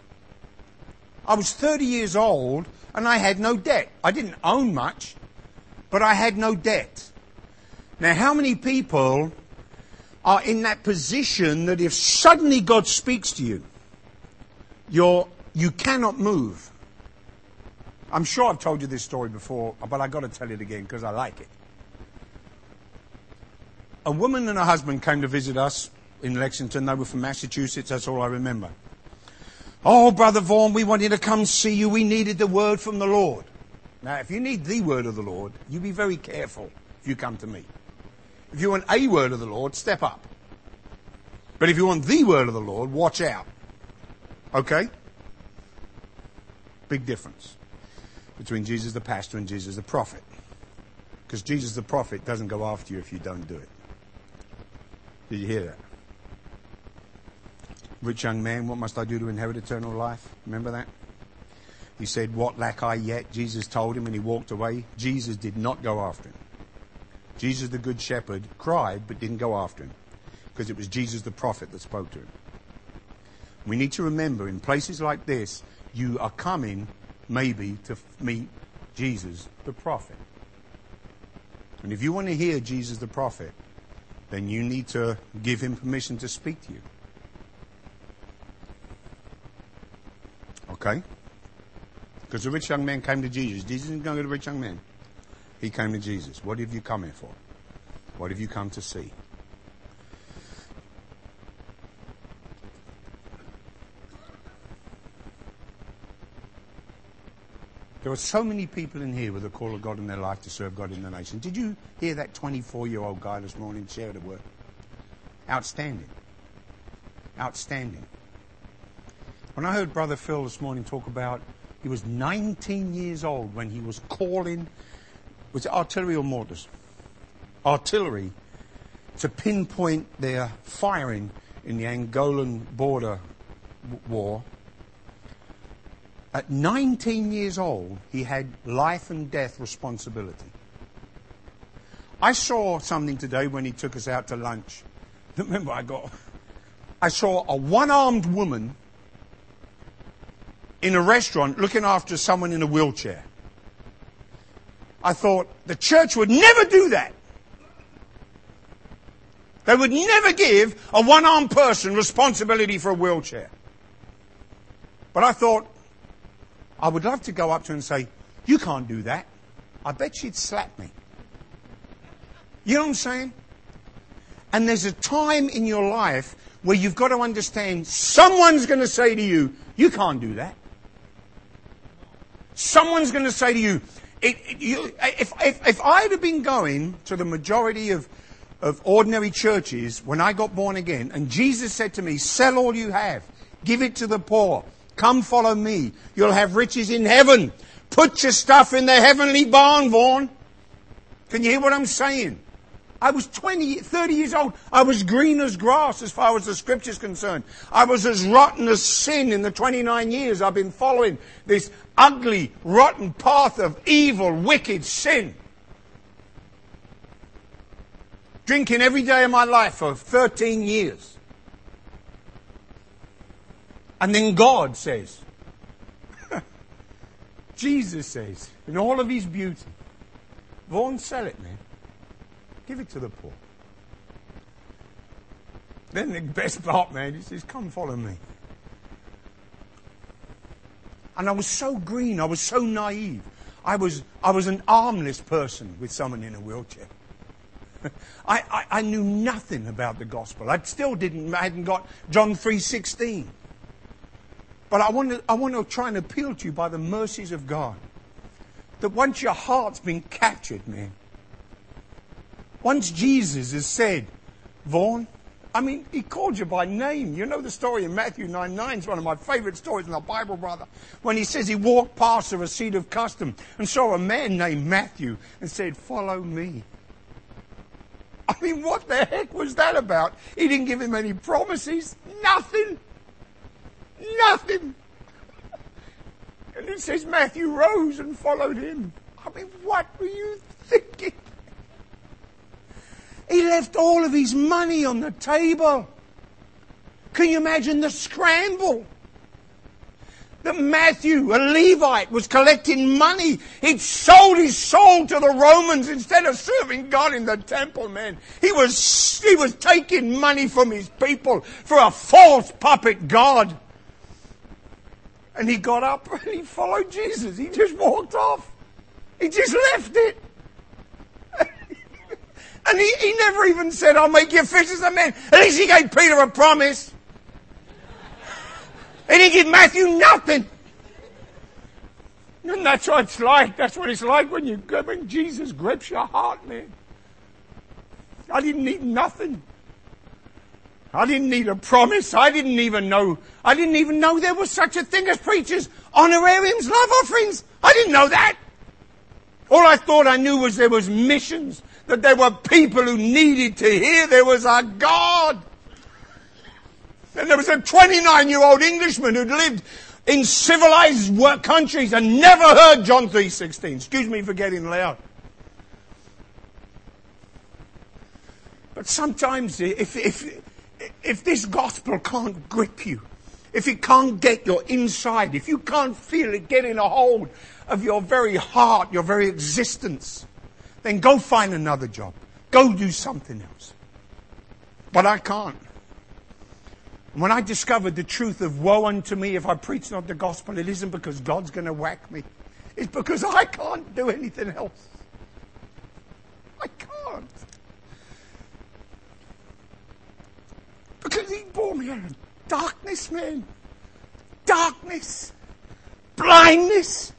I was thirty years old and I had no debt. I didn't own much, but I had no debt. Now, how many people are in that position that if suddenly God speaks to you, you're, you cannot move? I'm sure I've told you this story before, but I've got to tell it again because I like it. A woman and her husband came to visit us in Lexington. They were from Massachusetts. That's all I remember. Oh, Brother Vaughan, we wanted to come see you. We needed the word from the Lord. Now, if you need the word of the Lord, you be very careful if you come to me. If you want a word of the Lord, step up. But if you want the word of the Lord, watch out. Okay? Big difference between Jesus the pastor and Jesus the prophet. Because Jesus the prophet doesn't go after you if you don't do it. Did you hear that? Rich young man, what must I do to inherit eternal life? Remember that? He said, what lack I yet? Jesus told him and he walked away. Jesus did not go after him. Jesus the good shepherd cried but didn't go after him. Because it was Jesus the prophet that spoke to him. We need to remember in places like this, you are coming maybe to meet Jesus the prophet. And if you want to hear Jesus the prophet, then you need to give him permission to speak to you. Okay? Because the rich young man came to Jesus. Jesus didn't go to the rich young man. He came to Jesus. What have you come here for? What have you come to see? There are so many people in here with the call of God in their life to serve God in the nation. Did you hear that twenty-four-year-old guy this morning share the word? Outstanding. Outstanding. When I heard Brother Phil this morning talk about he was nineteen years old when he was calling, was it artillery or mortars? Artillery to pinpoint their firing in the Angolan border war. At nineteen years old, he had life and death responsibility. I saw something today when he took us out to lunch. Remember, I got, I saw a one-armed woman in a restaurant looking after someone in a wheelchair. I thought, the church would never do that. They would never give a one-armed person responsibility for a wheelchair. But I thought, I would love to go up to her and say, you can't do that. I bet she'd slap me. You know what I'm saying? And there's a time in your life where you've got to understand someone's going to say to you, you can't do that. Someone's going to say to you, it, it, you if, if, if I'd have been going to the majority of, of ordinary churches when I got born again, and Jesus said to me, sell all you have, give it to the poor, come follow me, you'll have riches in heaven. Put your stuff in the heavenly barn, Vaughan. Can you hear what I'm saying? I was twenty, thirty years old. I was green as grass as far as the scripture's concerned. I was as rotten as sin in the twenty-nine years I've been following this ugly, rotten path of evil, wicked sin. Drinking every day of my life for thirteen years. And then God says, Jesus says, in all of his beauty, Vaughan, sell it, man. Give it to the poor. Then the best part, man, he says, come follow me. And I was so green, I was so naive. I was I was an armless person with someone in a wheelchair. I, I, I knew nothing about the gospel. I still didn't, I hadn't got John three sixteen. But I want to, I want to try and appeal to you by the mercies of God. That once your heart's been captured, man. Once Jesus has said, Vaughan, I mean, he called you by name. You know the story in Matthew nine nine. It's one of my favourite stories in the Bible, brother. When he says he walked past a seat of custom and saw a man named Matthew and said, follow me. I mean, what the heck was that about? He didn't give him any promises. Nothing. Nothing. And it says Matthew rose and followed him. I mean, what were you thinking? He left all of his money on the table. Can you imagine the scramble? That Matthew, a Levite, was collecting money. He'd sold his soul to the Romans instead of serving God in the temple, man. He was, he was taking money from his people for a false puppet God. And he got up and he followed Jesus. He just walked off. He just left it. And he, he never even said, I'll make you fishers of men. At least he gave Peter a promise. He didn't give Matthew nothing. And that's what it's like. That's what it's like when you when Jesus grips your heart, man. I didn't need nothing. I didn't need a promise. I didn't even know. I didn't even know there was such a thing as preachers' honorariums, love offerings. I didn't know that. All I thought I knew was there was missions, that there were people who needed to hear there was a God. And there was a twenty-nine-year-old Englishman who'd lived in civilized work countries and never heard John three sixteen. Excuse me for getting loud. But sometimes if, if, if this gospel can't grip you, if it can't get your inside, if you can't feel it getting a hold of your very heart, your very existence, then go find another job. Go do something else. But I can't. When I discovered the truth of woe unto me if I preach not the gospel, it isn't because God's going to whack me. It's because I can't do anything else. I can't. Because he brought me out of darkness, man. Darkness. Blindness.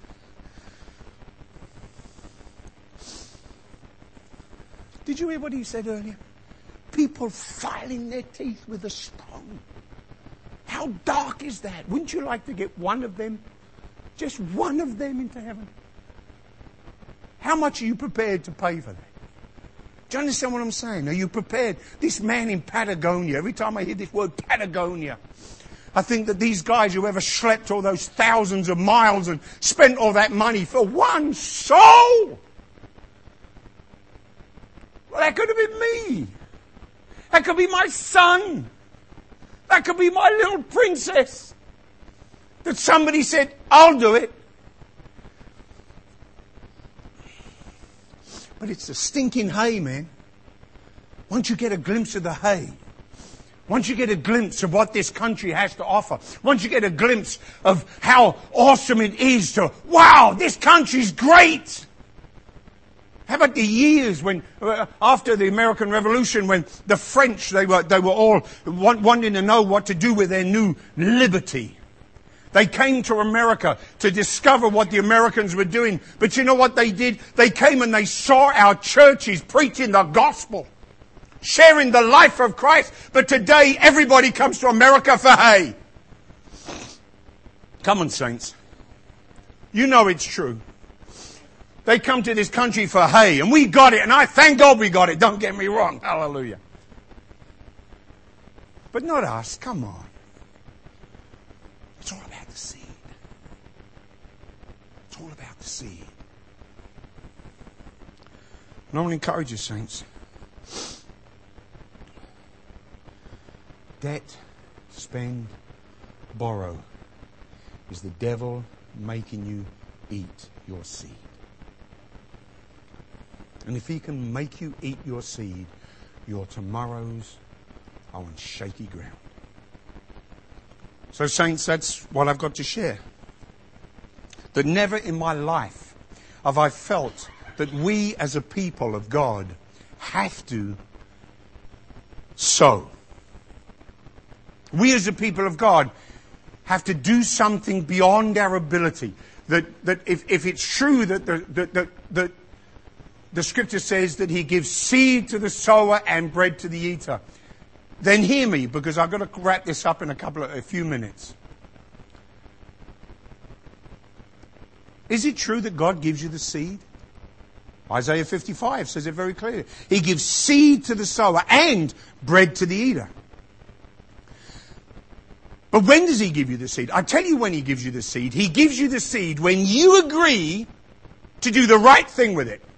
Did you hear what he said earlier? People filing their teeth with a stone. How dark is that? Wouldn't you like to get one of them, just one of them into heaven? How much are you prepared to pay for that? Do you understand what I'm saying? Are you prepared? This man in Patagonia, every time I hear this word Patagonia, I think that these guys who ever slept all those thousands of miles and spent all that money for one soul. Well, that could have been me. That could be my son. That could be my little princess. That somebody said, I'll do it. But it's the stinking hay, man. Once you get a glimpse of the hay, once you get a glimpse of what this country has to offer, once you get a glimpse of how awesome it is to, wow, this country's great. How about the years when, uh, after the American Revolution, when the French, they were, they were all want, wanting to know what to do with their new liberty. They came to America to discover what the Americans were doing. But you know what they did? They came and they saw our churches preaching the gospel, sharing the life of Christ. But today, everybody comes to America for hay. Come on, saints. You know it's true. They come to this country for hay, and we got it, and I thank God we got it. Don't get me wrong. Hallelujah. But not us. Come on. It's all about the seed. It's all about the seed. And I want to encourage you, saints. Debt, spend, borrow is the devil making you eat your seed. And if he can make you eat your seed, your tomorrows are on shaky ground. So, saints, that's what I've got to share. That never in my life have I felt that we as a people of God have to sow. We as a people of God have to do something beyond our ability. That that if, if it's true that the, that, that, that the scripture says that he gives seed to the sower and bread to the eater, then hear me, because I've got to wrap this up in a couple of a few minutes. Is it true that God gives you the seed? Isaiah fifty-five says it very clearly. He gives seed to the sower and bread to the eater. But when does he give you the seed? I tell you when he gives you the seed. He gives you the seed when you agree to do the right thing with it.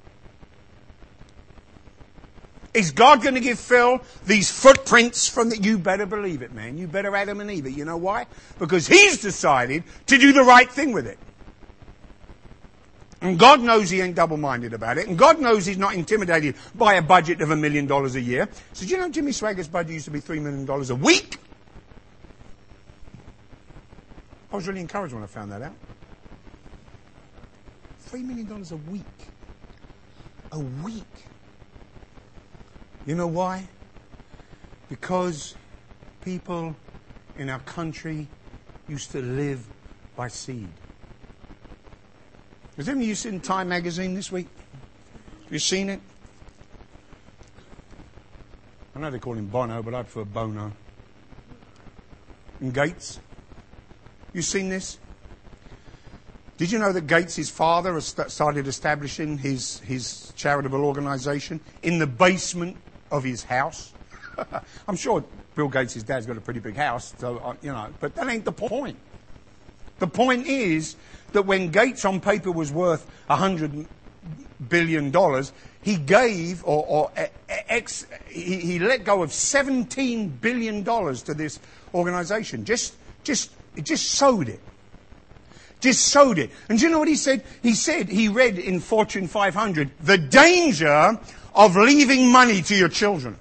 Is God going to give Phil these footprints from the... You better believe it, man. You better Adam and Eve it. You know why? Because he's decided to do the right thing with it. And God knows he ain't double-minded about it. And God knows he's not intimidated by a budget of a million dollars a year. So do you know Jimmy Swaggart's budget used to be three million dollars a week? I was really encouraged when I found that out. Three million dollars a week. A week. You know why? Because people in our country used to live by seed. Has any of you seen Time magazine this week? Have you seen it? I know they call him Bono, but I prefer Bono. And Gates. You seen this? Did you know that Gates' father has st- started establishing his, his charitable organisation in the basement of his house? I'm sure Bill Gates' dad's got a pretty big house, so uh, you know, but that ain't the point. The point is that when Gates on paper was worth a hundred billion dollars, he gave or, or uh, ex, he, he let go of seventeen billion dollars to this organisation. Just, just, just sowed it. Just sowed it. And do you know what he said? He said, he read in Fortune five hundred, the danger of leaving money to your children.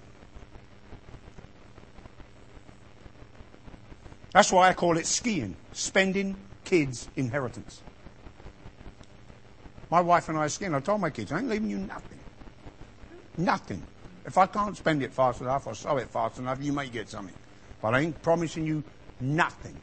That's why I call it skiing. Spending kids' inheritance. My wife and I are skiing. I told my kids, I ain't leaving you nothing. Nothing. If I can't spend it fast enough or sow it fast enough, you may get something. But I ain't promising you nothing.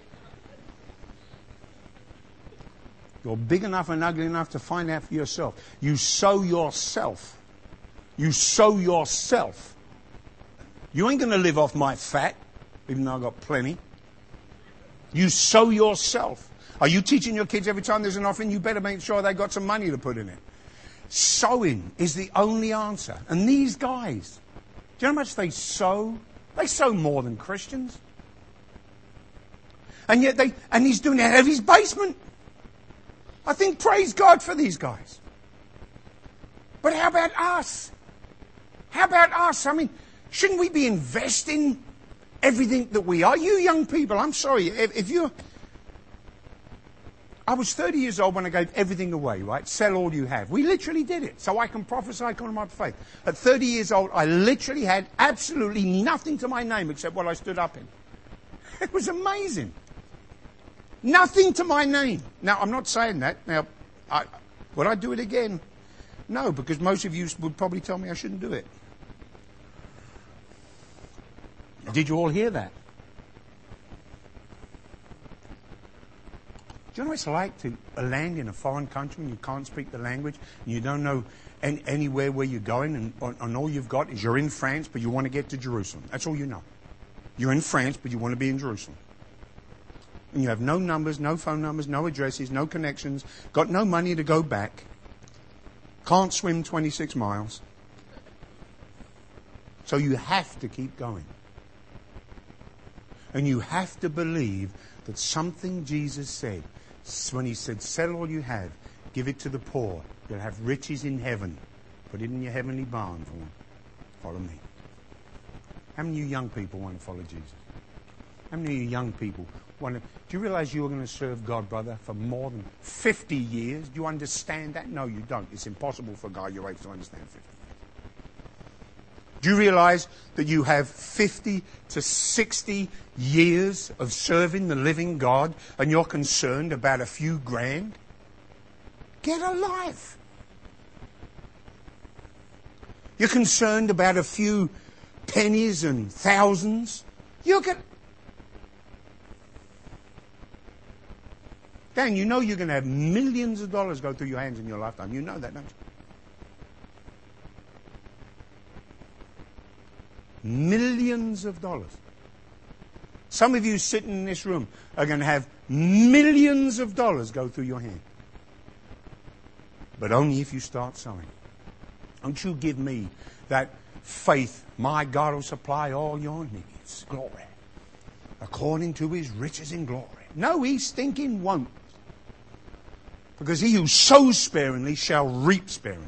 You're big enough and ugly enough to find out for yourself. You sow yourself. You sow yourself. You ain't going to live off my fat, even though I've got plenty. You sow yourself. Are you teaching your kids every time there's an offering, you better make sure they got some money to put in it? Sowing is the only answer. And these guys, do you know how much they sow? They sow more than Christians. And yet they, and he's doing it out of his basement. I think praise God for these guys. But how about us? How about us? I mean, shouldn't we be investing everything that we are? You young people, I'm sorry, if, if you... I was thirty years old when I gave everything away, right? Sell all you have. We literally did it, so I can prophesy according to my faith. At thirty years old, I literally had absolutely nothing to my name except what I stood up in. It was amazing. Nothing to my name. Now, I'm not saying that. Now, I, would I do it again? No, because most of you would probably tell me I shouldn't do it. Did you all hear that? Do you know what it's like to land in a foreign country and you can't speak the language and you don't know any, anywhere where you're going and, and all you've got is you're in France but you want to get to Jerusalem. That's all you know. You're in France but you want to be in Jerusalem. And you have no numbers, no phone numbers, no addresses, no connections, got no money to go back, can't swim twenty-six miles. So you have to keep going. And you have to believe that something Jesus said, when he said, sell all you have, give it to the poor, you'll have riches in heaven. Put it in your heavenly barn for them. Follow me. How many of you young people want to follow Jesus? How many of you young people want to... Do you realize you're going to serve God, brother, for more than fifty years? Do you understand that? No, you don't. It's impossible for a guy your age to understand fifty. Do you realize that you have fifty to sixty years of serving the living God and you're concerned about a few grand? Get a life. You're concerned about a few pennies and thousands. You're going Dan, you know you're going to have millions of dollars go through your hands in your lifetime. You know that, don't you? Millions of dollars. Some of you sitting in this room are going to have millions of dollars go through your hand. But only if you start sowing. Don't you give me that faith, my God will supply all your needs. Glory. According to his riches in glory. No, he stinking won't. Because he who sows sparingly shall reap sparingly.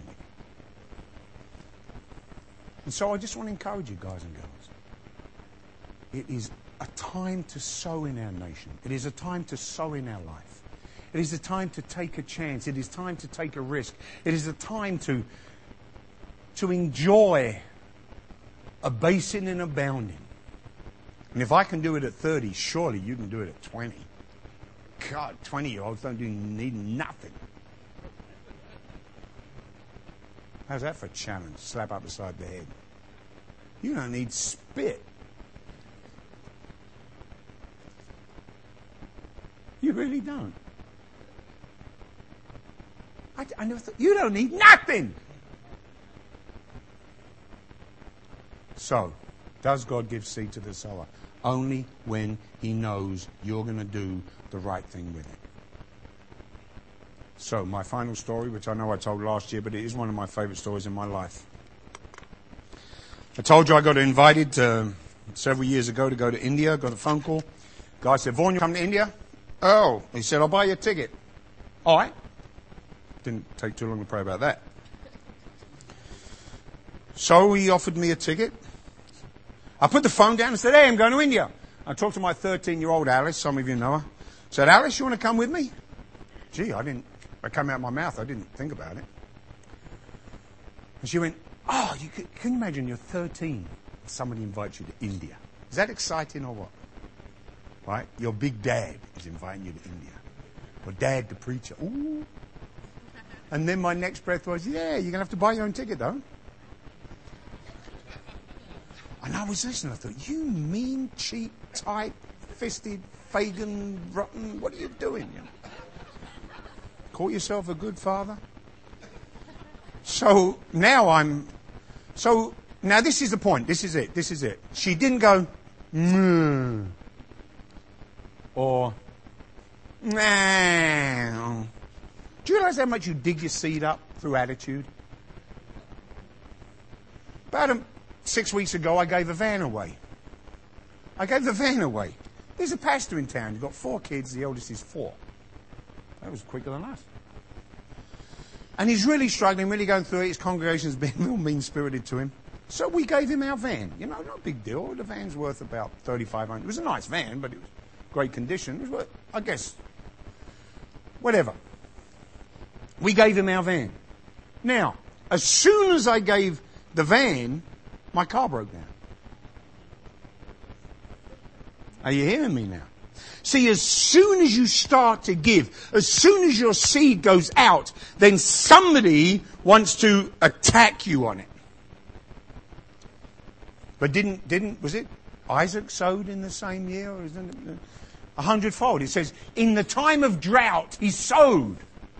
And so I just want to encourage you, guys and girls. It is a time to sow in our nation. It is a time to sow in our life. It is a time to take a chance. It is time to take a risk. It is a time to, to enjoy abasing and abounding. And if I can do it at thirty, surely you can do it at twenty. God, twenty-year-olds don't do need nothing. How's that for a challenge? Slap up beside the head. You don't need spit. You really don't. I, I never thought, you don't need nothing. So, does God give seed to the sower? Only when he knows you're going to do the right thing with it. So, my final story, which I know I told last year, but it is one of my favourite stories in my life. I told you I got invited uh, several years ago to go to India. Got a phone call. Guy said, Vaughan, you come to India? Oh, he said, I'll buy you a ticket. All right. Didn't take too long to pray about that. So he offered me a ticket. I put the phone down and said, hey, I'm going to India. I talked to my thirteen-year-old Alice. Some of you know her. Said, Alice, you want to come with me? Gee, I didn't. It came out of my mouth. I didn't think about it. And she went, oh, you can, can you imagine you're thirteen and somebody invites you to India? Is that exciting or what? Right? Your big dad is inviting you to India. Or dad the preacher. Ooh. And then my next breath was, yeah, you're going to have to buy your own ticket, though. And I was listening. I thought, you mean, cheap, tight-fisted, Fagin, rotten, what are you doing? You know? Call yourself a good father? So now I'm... So now this is the point. This is it. This is it. She didn't go, mm, or, nah. Do you realize how much you dig your seed up through attitude? About a, six weeks ago, I gave a van away. I gave the van away. There's a pastor in town. He's got four kids. The eldest is four. That was quicker than us. And he's really struggling, really going through it. His congregation's been real mean-spirited to him. So we gave him our van. You know, not a big deal. The van's worth about thirty-five hundred dollars. It was a nice van, but it was great condition. It was worth, I guess, whatever. We gave him our van. Now, as soon as I gave the van, my car broke down. Are you hearing me now? See, as soon as you start to give, as soon as your seed goes out, then somebody wants to attack you on it. But didn't, didn't, was it Isaac sowed in the same year? Or is it a hundredfold? It says, in the time of drought, he sowed.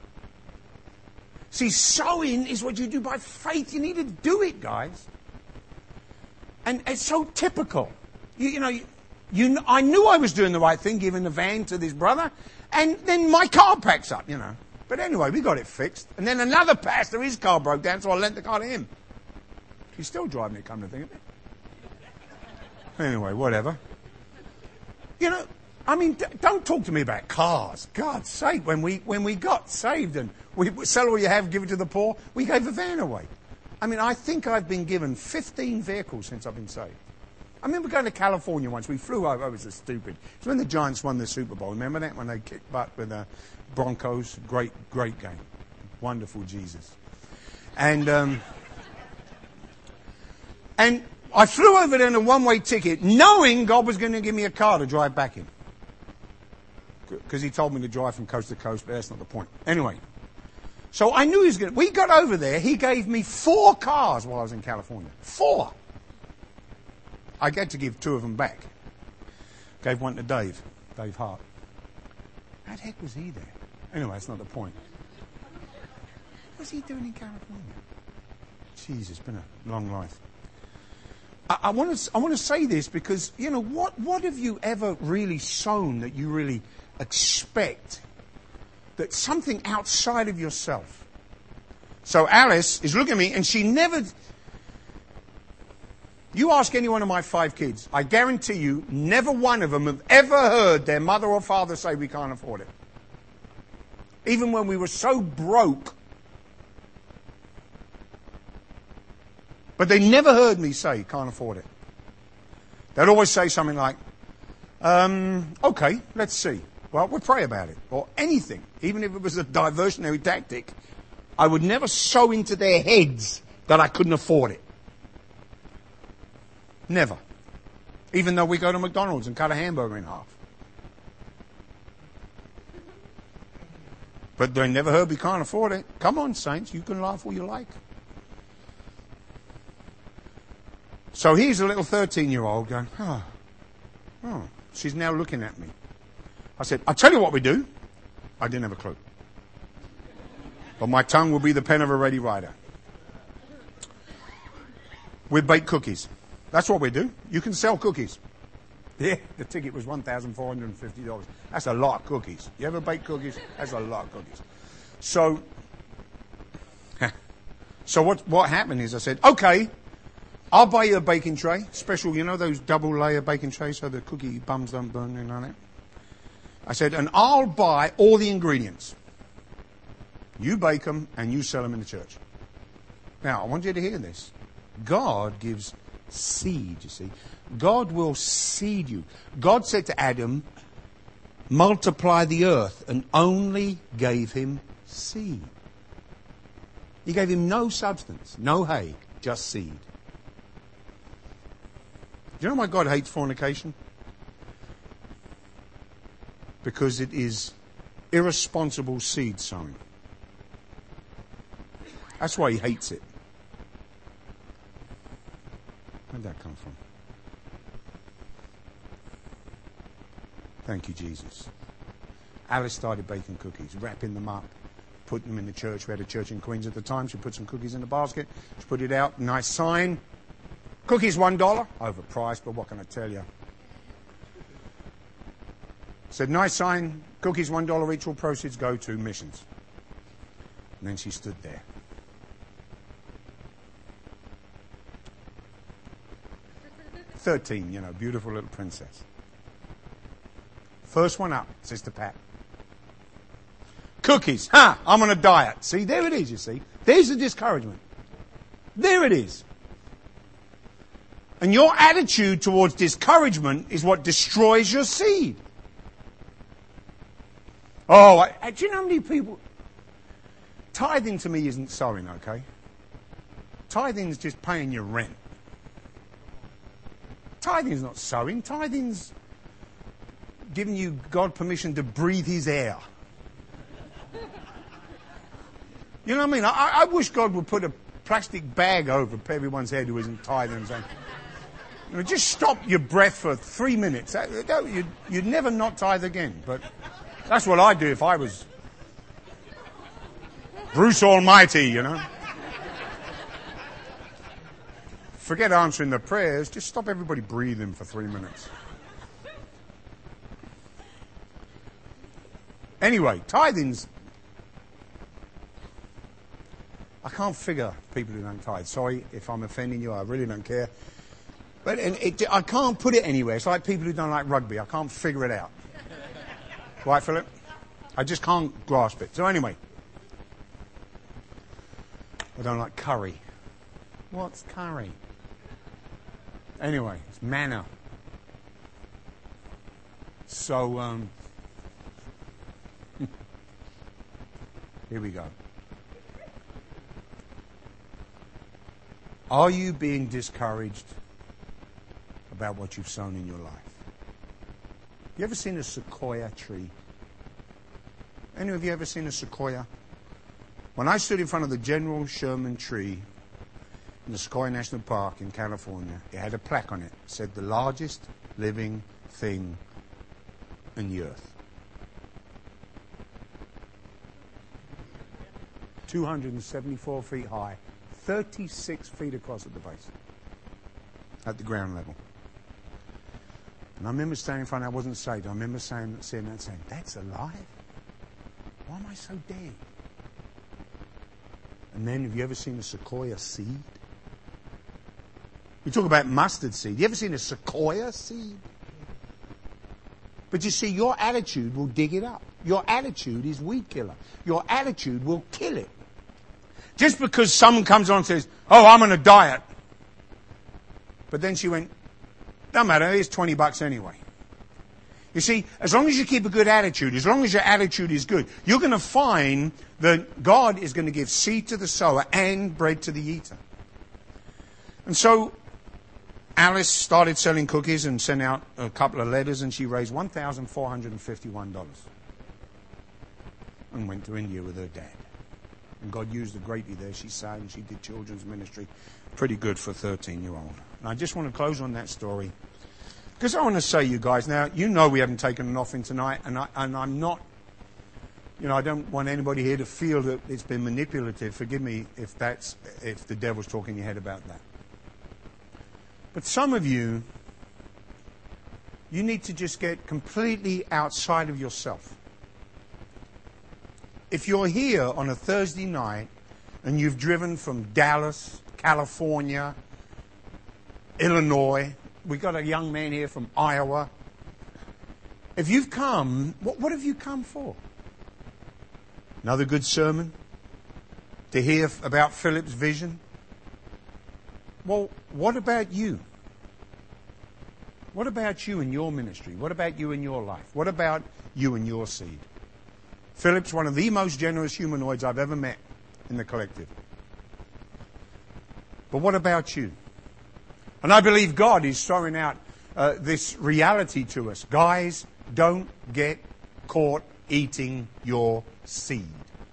See, sowing is what you do by faith. You need to do it, guys. And it's so typical. You, you know, you, you, I knew I was doing the right thing, giving the van to this brother, and then my car packs up, you know. But anyway, we got it fixed. And then another pastor, his car broke down, so I lent the car to him. He's still driving it, come to think of it. Anyway, whatever. You know, I mean, d- don't talk to me about cars. God's sake, when we when we got saved and we sell all you have, give it to the poor, we gave the van away. I mean, I think I've been given fifteen vehicles since I've been saved. I remember going to California once. We flew over. It was so stupid. It's when the Giants won the Super Bowl. Remember that? When they kicked butt with the Broncos. Great, great game. Wonderful Jesus. And, um, and I flew over there on a one-way ticket, knowing God was going to give me a car to drive back in. Because he told me to drive from coast to coast, but that's not the point. Anyway. So I knew he was going to... We got over there. He gave me four cars while I was in California. Four. I get to give two of them back. Gave one to Dave. Dave Hart. How the heck was he there? Anyway, that's not the point. What was he doing in California? Jeez, it's been a long life. I, I want to I want to say this because, you know, what, what have you ever really sown that you really expect? That something outside of yourself. So Alice is looking at me and she never... You ask any one of my five kids, I guarantee you, never one of them have ever heard their mother or father say we can't afford it. Even when we were so broke. But they never heard me say can't afford it. They'd always say something like, um, okay, let's see. Well, we'll pray about it. Or anything. Even if it was a diversionary tactic, I would never sow into their heads that I couldn't afford it. Never. Even though we go to McDonald's and cut a hamburger in half. But they never heard we can't afford it. Come on, saints, you can laugh all you like. So here's a little thirteen-year-old going, oh, oh. She's now looking at me. I said, I'll tell you what we do. I didn't have a clue. But my tongue will be the pen of a ready writer. We bake cookies. That's what we do. You can sell cookies. Yeah, the ticket was one thousand four hundred fifty dollars. That's a lot of cookies. You ever bake cookies? That's a lot of cookies. So, so what, what happened is I said, okay, I'll buy you a baking tray. Special, you know those double layer baking trays so the cookie bums don't burn in on it? I said, and I'll buy all the ingredients. You bake them and you sell them in the church. Now, I want you to hear this. God gives seed, you see. God will seed you. God said to Adam, multiply the earth, and only gave him seed. He gave him no substance, no hay, just seed. Do you know why God hates fornication? Because it is irresponsible seed sowing. That's why he hates it. Where'd that come from? Thank you, Jesus. Alice started baking cookies, wrapping them up, putting them in the church. We had a church in Queens at the time. She put some cookies in the basket. She put it out. Nice sign. Cookies one dollar. Overpriced, but what can I tell you? Said, nice sign. Cookies one dollar each. All proceeds go to missions. And then she stood there. Thirteen, you know, beautiful little princess. First one up, Sister Pat. Cookies. Ha! I'm on a diet. See, there it is, you see. There's the discouragement. There it is. And your attitude towards discouragement is what destroys your seed. Oh, I, do you know how many people... Tithing to me isn't sowing, okay? Tithing's just paying your rent. Tithing's not sowing. Tithing's giving you God permission to breathe his air. You know what I mean? I, I wish God would put a plastic bag over everyone's head who isn't tithing and saying, you know, just stop your breath for three minutes. That, that, you'd, you'd never not tithe again. But that's what I'd do if I was Bruce Almighty, you know. Forget answering the prayers. Just stop everybody breathing for three minutes. Anyway, tithing's... I can't figure people who don't tithe. Sorry if I'm offending you. I really don't care. But and it, I can't put it anywhere. It's like people who don't like rugby. I can't figure it out. Right, Philip? I just can't grasp it. So anyway. I don't like curry. What's curry? Anyway, it's manna. So, um... here we go. Are you being discouraged about what you've sown in your life? You ever seen a sequoia tree? Any of you ever seen a sequoia? When I stood in front of the General Sherman tree in the Sequoia National Park in California, it had a plaque on it. It said, the largest living thing in the earth. two hundred seventy-four feet high. thirty-six feet across at the base, at the ground level. And I remember standing in front, I wasn't saved. I remember saying, seeing that and saying, that's alive? Why am I so dead? And then, have you ever seen a sequoia seed? We talk about mustard seed. You ever seen a sequoia seed? But you see, your attitude will dig it up. Your attitude is weed killer. Your attitude will kill it. Just because someone comes on and says, oh, I'm on a diet. But then she went, no matter, here's twenty bucks anyway. You see, as long as you keep a good attitude, as long as your attitude is good, you're going to find that God is going to give seed to the sower and bread to the eater. And so Alice started selling cookies and sent out a couple of letters, and she raised one thousand four hundred fifty-one dollars and went to India with her dad. And God used her greatly there. She sang, she did children's ministry. Pretty good for a thirteen-year-old. And I just want to close on that story. Because I want to say, you guys, now, you know we haven't taken an offering tonight, and, I, and I'm not, you know, I don't want anybody here to feel that it's been manipulative. Forgive me if that's, if the devil's talking in your head about that. But some of you, you need to just get completely outside of yourself. If you're here on a Thursday night and you've driven from Dallas, California, Illinois, we got a young man here from Iowa. If you've come, what, what have you come for? Another good sermon? To hear about Philip's vision? Well, what about you? What about you and your ministry? What about you and your life? What about you and your seed? Philip's one of the most generous humanoids I've ever met in the collective. But what about you? And I believe God is throwing out uh, this reality to us. Guys, don't get caught eating your seed.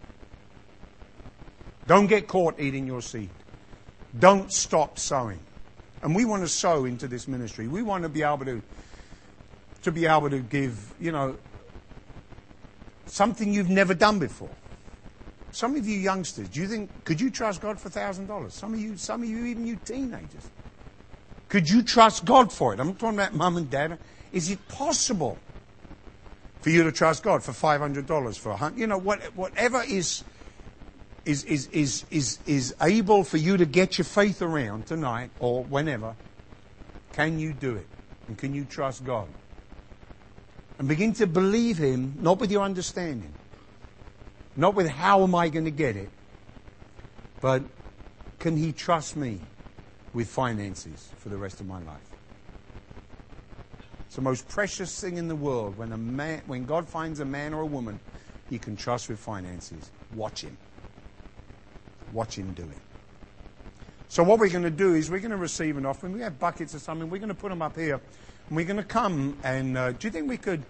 Don't get caught eating your seed. Don't stop sowing. And we want to sow into this ministry. We want to be able to, to be able to give, you know, something you've never done before. Some of you youngsters, do you think, could you trust God for one thousand dollars? Some of you, some of you, even you teenagers. Could you trust God for it? I'm not talking about mum and dad. Is it possible for you to trust God for five hundred dollars, for a hundred? You know, what, whatever is, is, is, is, is, is able for you to get your faith around tonight or whenever, can you do it? And can you trust God? And begin to believe Him, not with your understanding, not with how am I going to get it, but can He trust me with finances for the rest of my life? It's the most precious thing in the world. When a man, when God finds a man or a woman He can trust with finances, watch Him. Watch Him do it. So what we're going to do is we're going to receive an offering. We have buckets or something. We're going to put them up here. And we're going to come and uh, do you think we could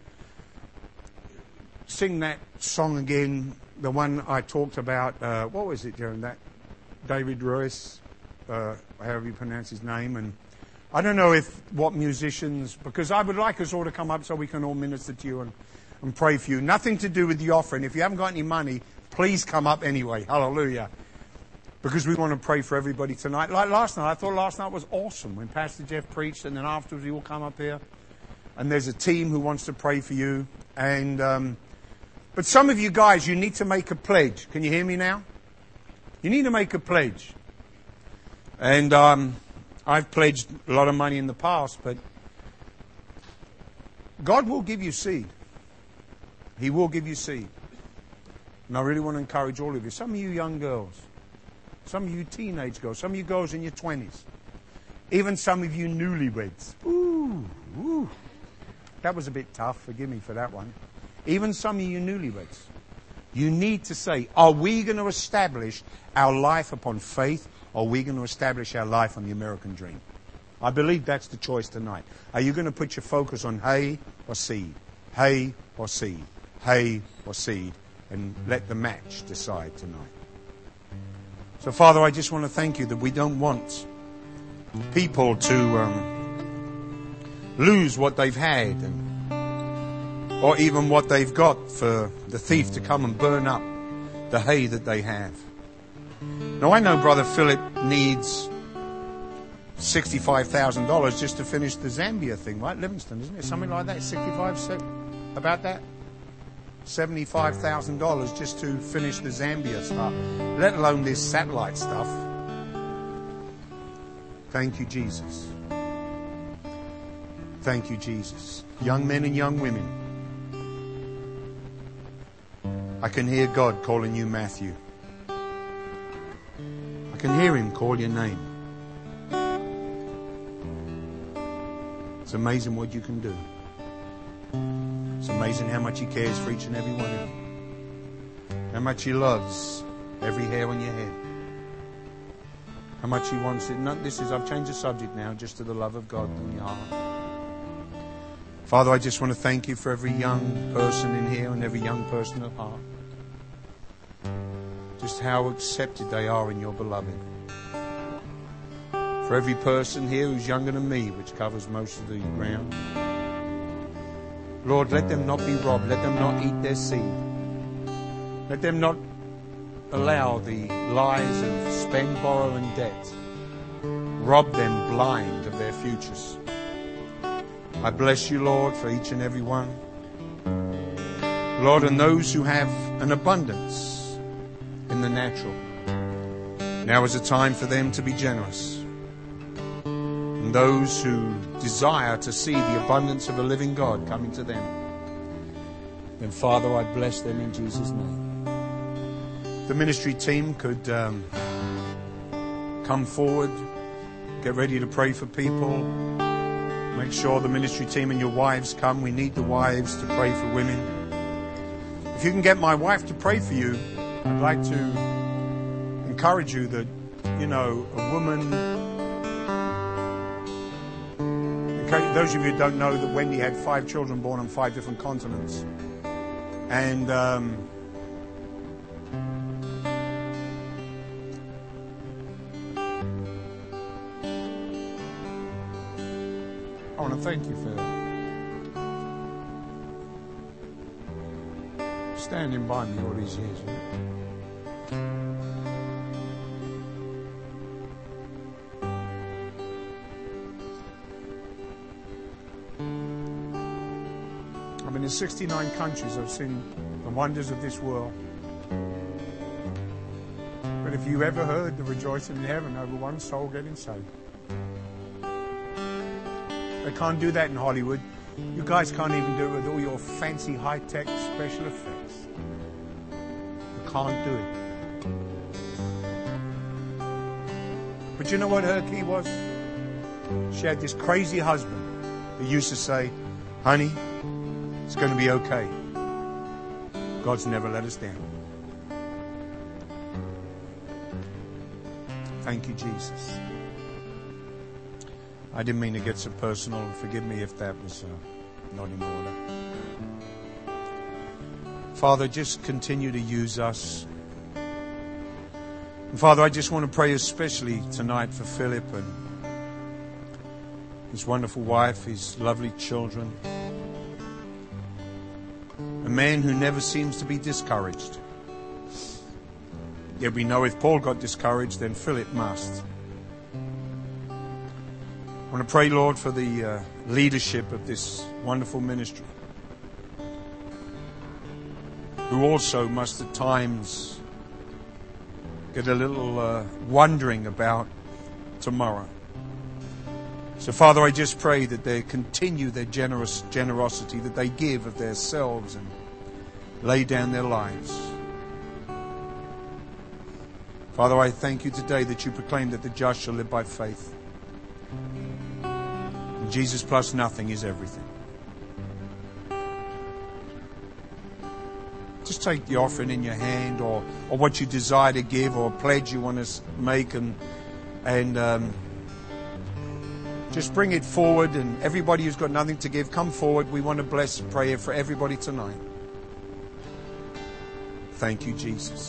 sing that song again? The one I talked about. Uh, what was it, Jeremy? That David Royce, uh, however you pronounce his name. And I don't know if what musicians, because I would like us all to come up so we can all minister to you and, and pray for you. Nothing to do with the offering. If you haven't got any money, please come up anyway. Hallelujah. Because we want to pray for everybody tonight. Like last night, I thought last night was awesome when Pastor Jeff preached, and then afterwards we all come up here. And there's a team who wants to pray for you. And um, but some of you guys, you need to make a pledge. Can you hear me now? You need to make a pledge. And um, I've pledged a lot of money in the past, but God will give you seed. He will give you seed. And I really want to encourage all of you. Some of you young girls. Some of you teenage girls, some of you girls in your twenties, even some of you newlyweds. Ooh, ooh. That was a bit tough. Forgive me for that one. Even some of you newlyweds. You need to say, are we going to establish our life upon faith, or are we going to establish our life on the American dream? I believe that's the choice tonight. Are you going to put your focus on hay or seed? Hay or seed? Hay or seed? And let the match decide tonight. So, Father, I just want to thank you that we don't want people to um, lose what they've had, and, or even what they've got, for the thief to come and burn up the hay that they have. Now, I know Brother Philip needs sixty-five thousand dollars just to finish the Zambia thing, right? Livingston, isn't it? Something like that, sixty-five, about that? seventy-five thousand dollars just to finish the Zambia stuff, let alone this satellite stuff. Thank you, Jesus. Thank you, Jesus. Young men and young women, I can hear God calling you Matthew. I can hear Him call your name. It's amazing what you can do. It's amazing how much He cares for each and every one of you. How much He loves every hair on your head. How much He wants it. No, this is, I've changed the subject now, just to the love of God in your heart. Father, I just want to thank you for every young person in here and every young person at heart. Just just how accepted they are in your beloved. For every person here who's younger than me, which covers most of the ground, Lord, let them not be robbed. Let them not eat their seed. Let them not allow the lies of spend, borrow, and debt rob them blind of their futures. I bless you, Lord, for each and every one. Lord, and those who have an abundance in the natural, now is a time for them to be generous. And those who desire to see the abundance of a living God coming to them, then, Father, I bless them in Jesus' name. The ministry team could um, come forward, get ready to pray for people. Make sure the ministry team and your wives come. We need the wives to pray for women. If you can get my wife to pray for you, I'd like to encourage you that, you know, a woman... Okay, those of you who don't know that Wendy had five children born on five different continents. And... Um, I want to thank you for standing by me all these years. I've been in sixty-nine countries. I've seen the wonders of this world. But if you ever heard the rejoicing in heaven over one soul getting saved, they can't do that in Hollywood. You guys can't even do it with all your fancy high-tech special effects. You can't do it. But you know what her key was? She had this crazy husband who used to say, honey, it's going to be okay. God's never let us down. Thank you, Jesus. I didn't mean to get so personal. Forgive me if that was uh, not in order. Father, just continue to use us. And Father, I just want to pray especially tonight for Philip and his wonderful wife, his lovely children. A man who never seems to be discouraged. Yet we know if Paul got discouraged, then Philip must. I want to pray, Lord, for the uh, leadership of this wonderful ministry, who also must at times get a little uh, wondering about tomorrow. So, Father, I just pray that they continue their generous generosity, that they give of themselves and lay down their lives. Father, I thank you today that you proclaim that the just shall live by faith. Jesus plus nothing is everything. Just take the offering in your hand, or, or what you desire to give, or a pledge you want to make, and and um, just bring it forward. And everybody who's got nothing to give, come forward. We want to bless and pray for everybody tonight. Thank you, Jesus.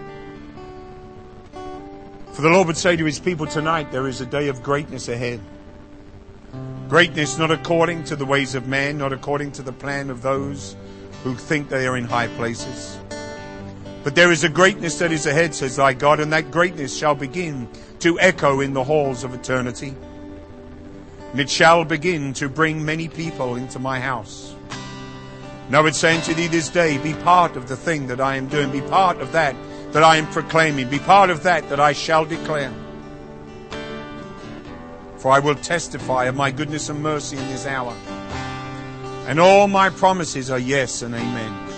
For the Lord would say to his people tonight, there is a day of greatness ahead. Greatness not according to the ways of man, not according to the plan of those who think they are in high places. But there is a greatness that is ahead, says thy God, and that greatness shall begin to echo in the halls of eternity. And it shall begin to bring many people into my house. And I would say unto thee this day, be part of the thing that I am doing. Be part of that that I am proclaiming. Be part of that that I shall declare. For I will testify of my goodness and mercy in this hour. And all my promises are yes and amen.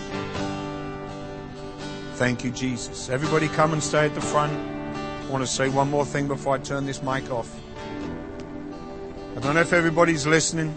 Thank you, Jesus. Everybody come and stay at the front. I want to say one more thing before I turn this mic off. I don't know if everybody's listening.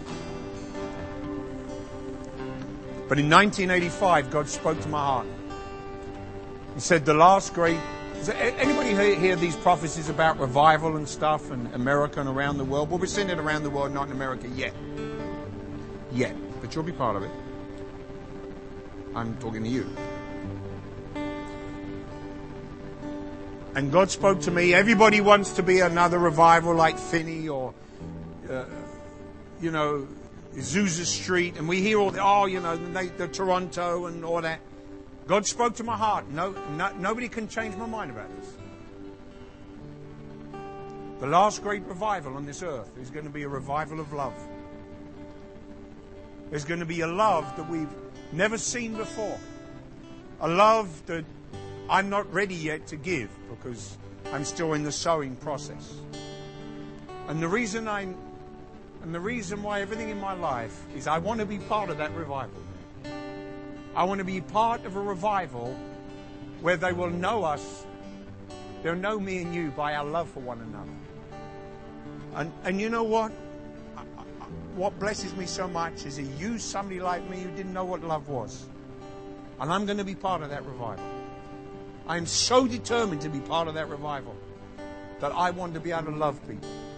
But in nineteen eighty-five, God spoke to my heart. He said the last great... Does anybody hear these prophecies about revival and stuff in America and around the world? Well, we're seeing it around the world, not in America yet. Yet. But you'll be part of it. I'm talking to you. And God spoke to me. Everybody wants to be another revival like Finney or, uh, you know, Azusa Street. And we hear all the, oh, you know, the, the Toronto and all that. God spoke to my heart. No, no, nobody can change my mind about this. The last great revival on this earth is going to be a revival of love. There's going to be a love that we've never seen before. A love that I'm not ready yet to give because I'm still in the sowing process. And the reason I'm, and the reason why everything in my life is I want to be part of that revival. I want to be part of a revival where they will know us. They'll know me and you by our love for one another. And, and you know what? What blesses me so much is He used somebody like me who didn't know what love was. And I'm going to be part of that revival. I'm so determined to be part of that revival that I want to be able to love people.